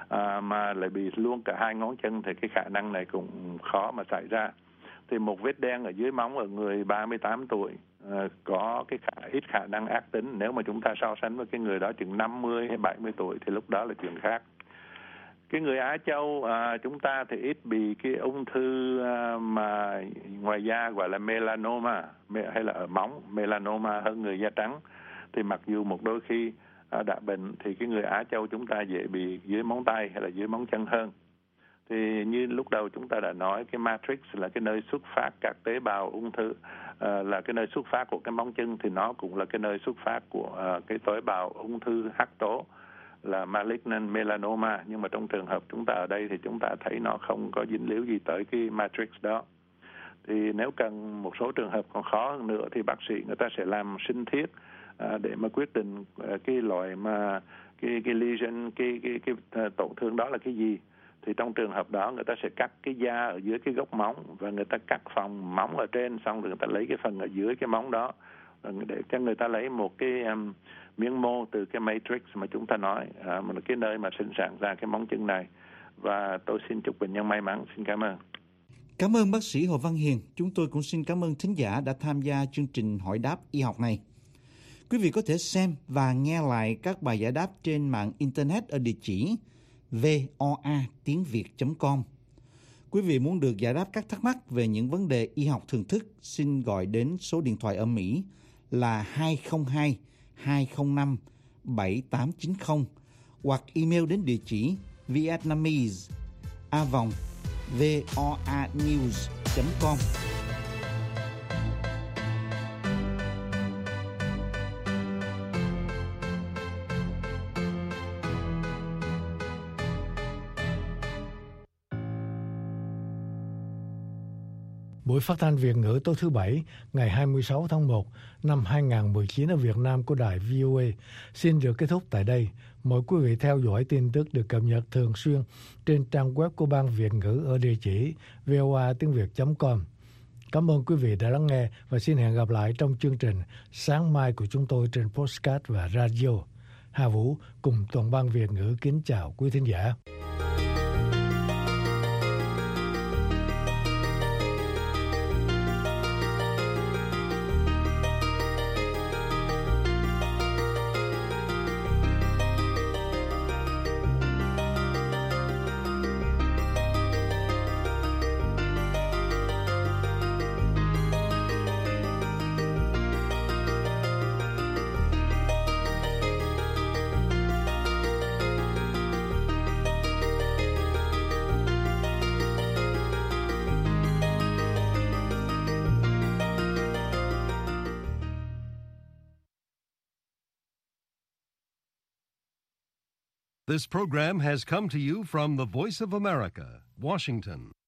[SPEAKER 15] mà lại bị luôn cả hai ngón chân thì cái khả năng này cũng khó mà xảy ra. Thì một vết đen ở dưới móng ở người 38 tuổi có cái ít khả năng ác tính. Nếu mà chúng ta so sánh với cái người đó chừng 50 hay 70 tuổi thì lúc đó là chuyện khác. Cái người Á Châu chúng ta thì ít bị cái ung thư mà ngoài da gọi là melanoma hay là ở móng, melanoma hơn người da trắng. Thì mặc dù một đôi khi đã bệnh thì cái người Á Châu chúng ta dễ bị dưới móng tay hay là dưới móng chân hơn. Thì như lúc đầu chúng ta đã nói, cái matrix là cái nơi xuất phát các tế bào ung thư, là cái nơi xuất phát của cái móng chân, thì nó cũng là cái nơi xuất phát của cái tế bào ung thư hắc tố là malignant melanoma. Nhưng mà trong trường hợp chúng ta ở đây thì chúng ta thấy nó không có dính líu gì tới cái matrix đó. Thì nếu cần một số trường hợp còn khó hơn nữa thì bác sĩ người ta sẽ làm sinh thiết để mà quyết định cái loại mà cái lesion, cái tổn thương đó là cái gì. Thì trong trường hợp đó người ta sẽ cắt cái da ở dưới cái gốc móng và người ta cắt phần móng ở trên, xong rồi người ta lấy cái phần ở dưới cái móng đó để cho người ta lấy một cái miếng mô từ cái matrix mà chúng ta nói, mà là cái nơi mà sinh sản ra cái móng chân này. Và tôi xin chúc bệnh nhân may mắn. Xin cảm ơn.
[SPEAKER 14] Cảm ơn bác sĩ Hồ Văn Hiền. Chúng tôi cũng xin cảm ơn thính giả đã tham gia chương trình hỏi đáp y học này. Quý vị có thể xem và nghe lại các bài giải đáp trên mạng Internet ở địa chỉ voa.tiếng.việt.com. Quý vị muốn được giải đáp các thắc mắc về những vấn đề y học thường thức, xin gọi đến số điện thoại ở Mỹ là 202-205-7890 hoặc email đến địa chỉ vietnamese@voanews.com.
[SPEAKER 3] Buổi phát thanh Việt ngữ tối thứ Bảy ngày 26 tháng 1 năm 2019 ở Việt Nam của đài VOA xin được kết thúc tại đây. Mời quý vị theo dõi tin tức được cập nhật thường xuyên trên trang web của Ban Việt ngữ ở địa chỉ voa.tiếng.việt.com. Cảm ơn quý vị đã lắng nghe và xin hẹn gặp lại trong chương trình sáng mai của chúng tôi trên podcast và radio. Hà Vũ cùng toàn ban Việt ngữ kính chào quý thính giả.
[SPEAKER 1] This program has come to you from the Voice of America, Washington.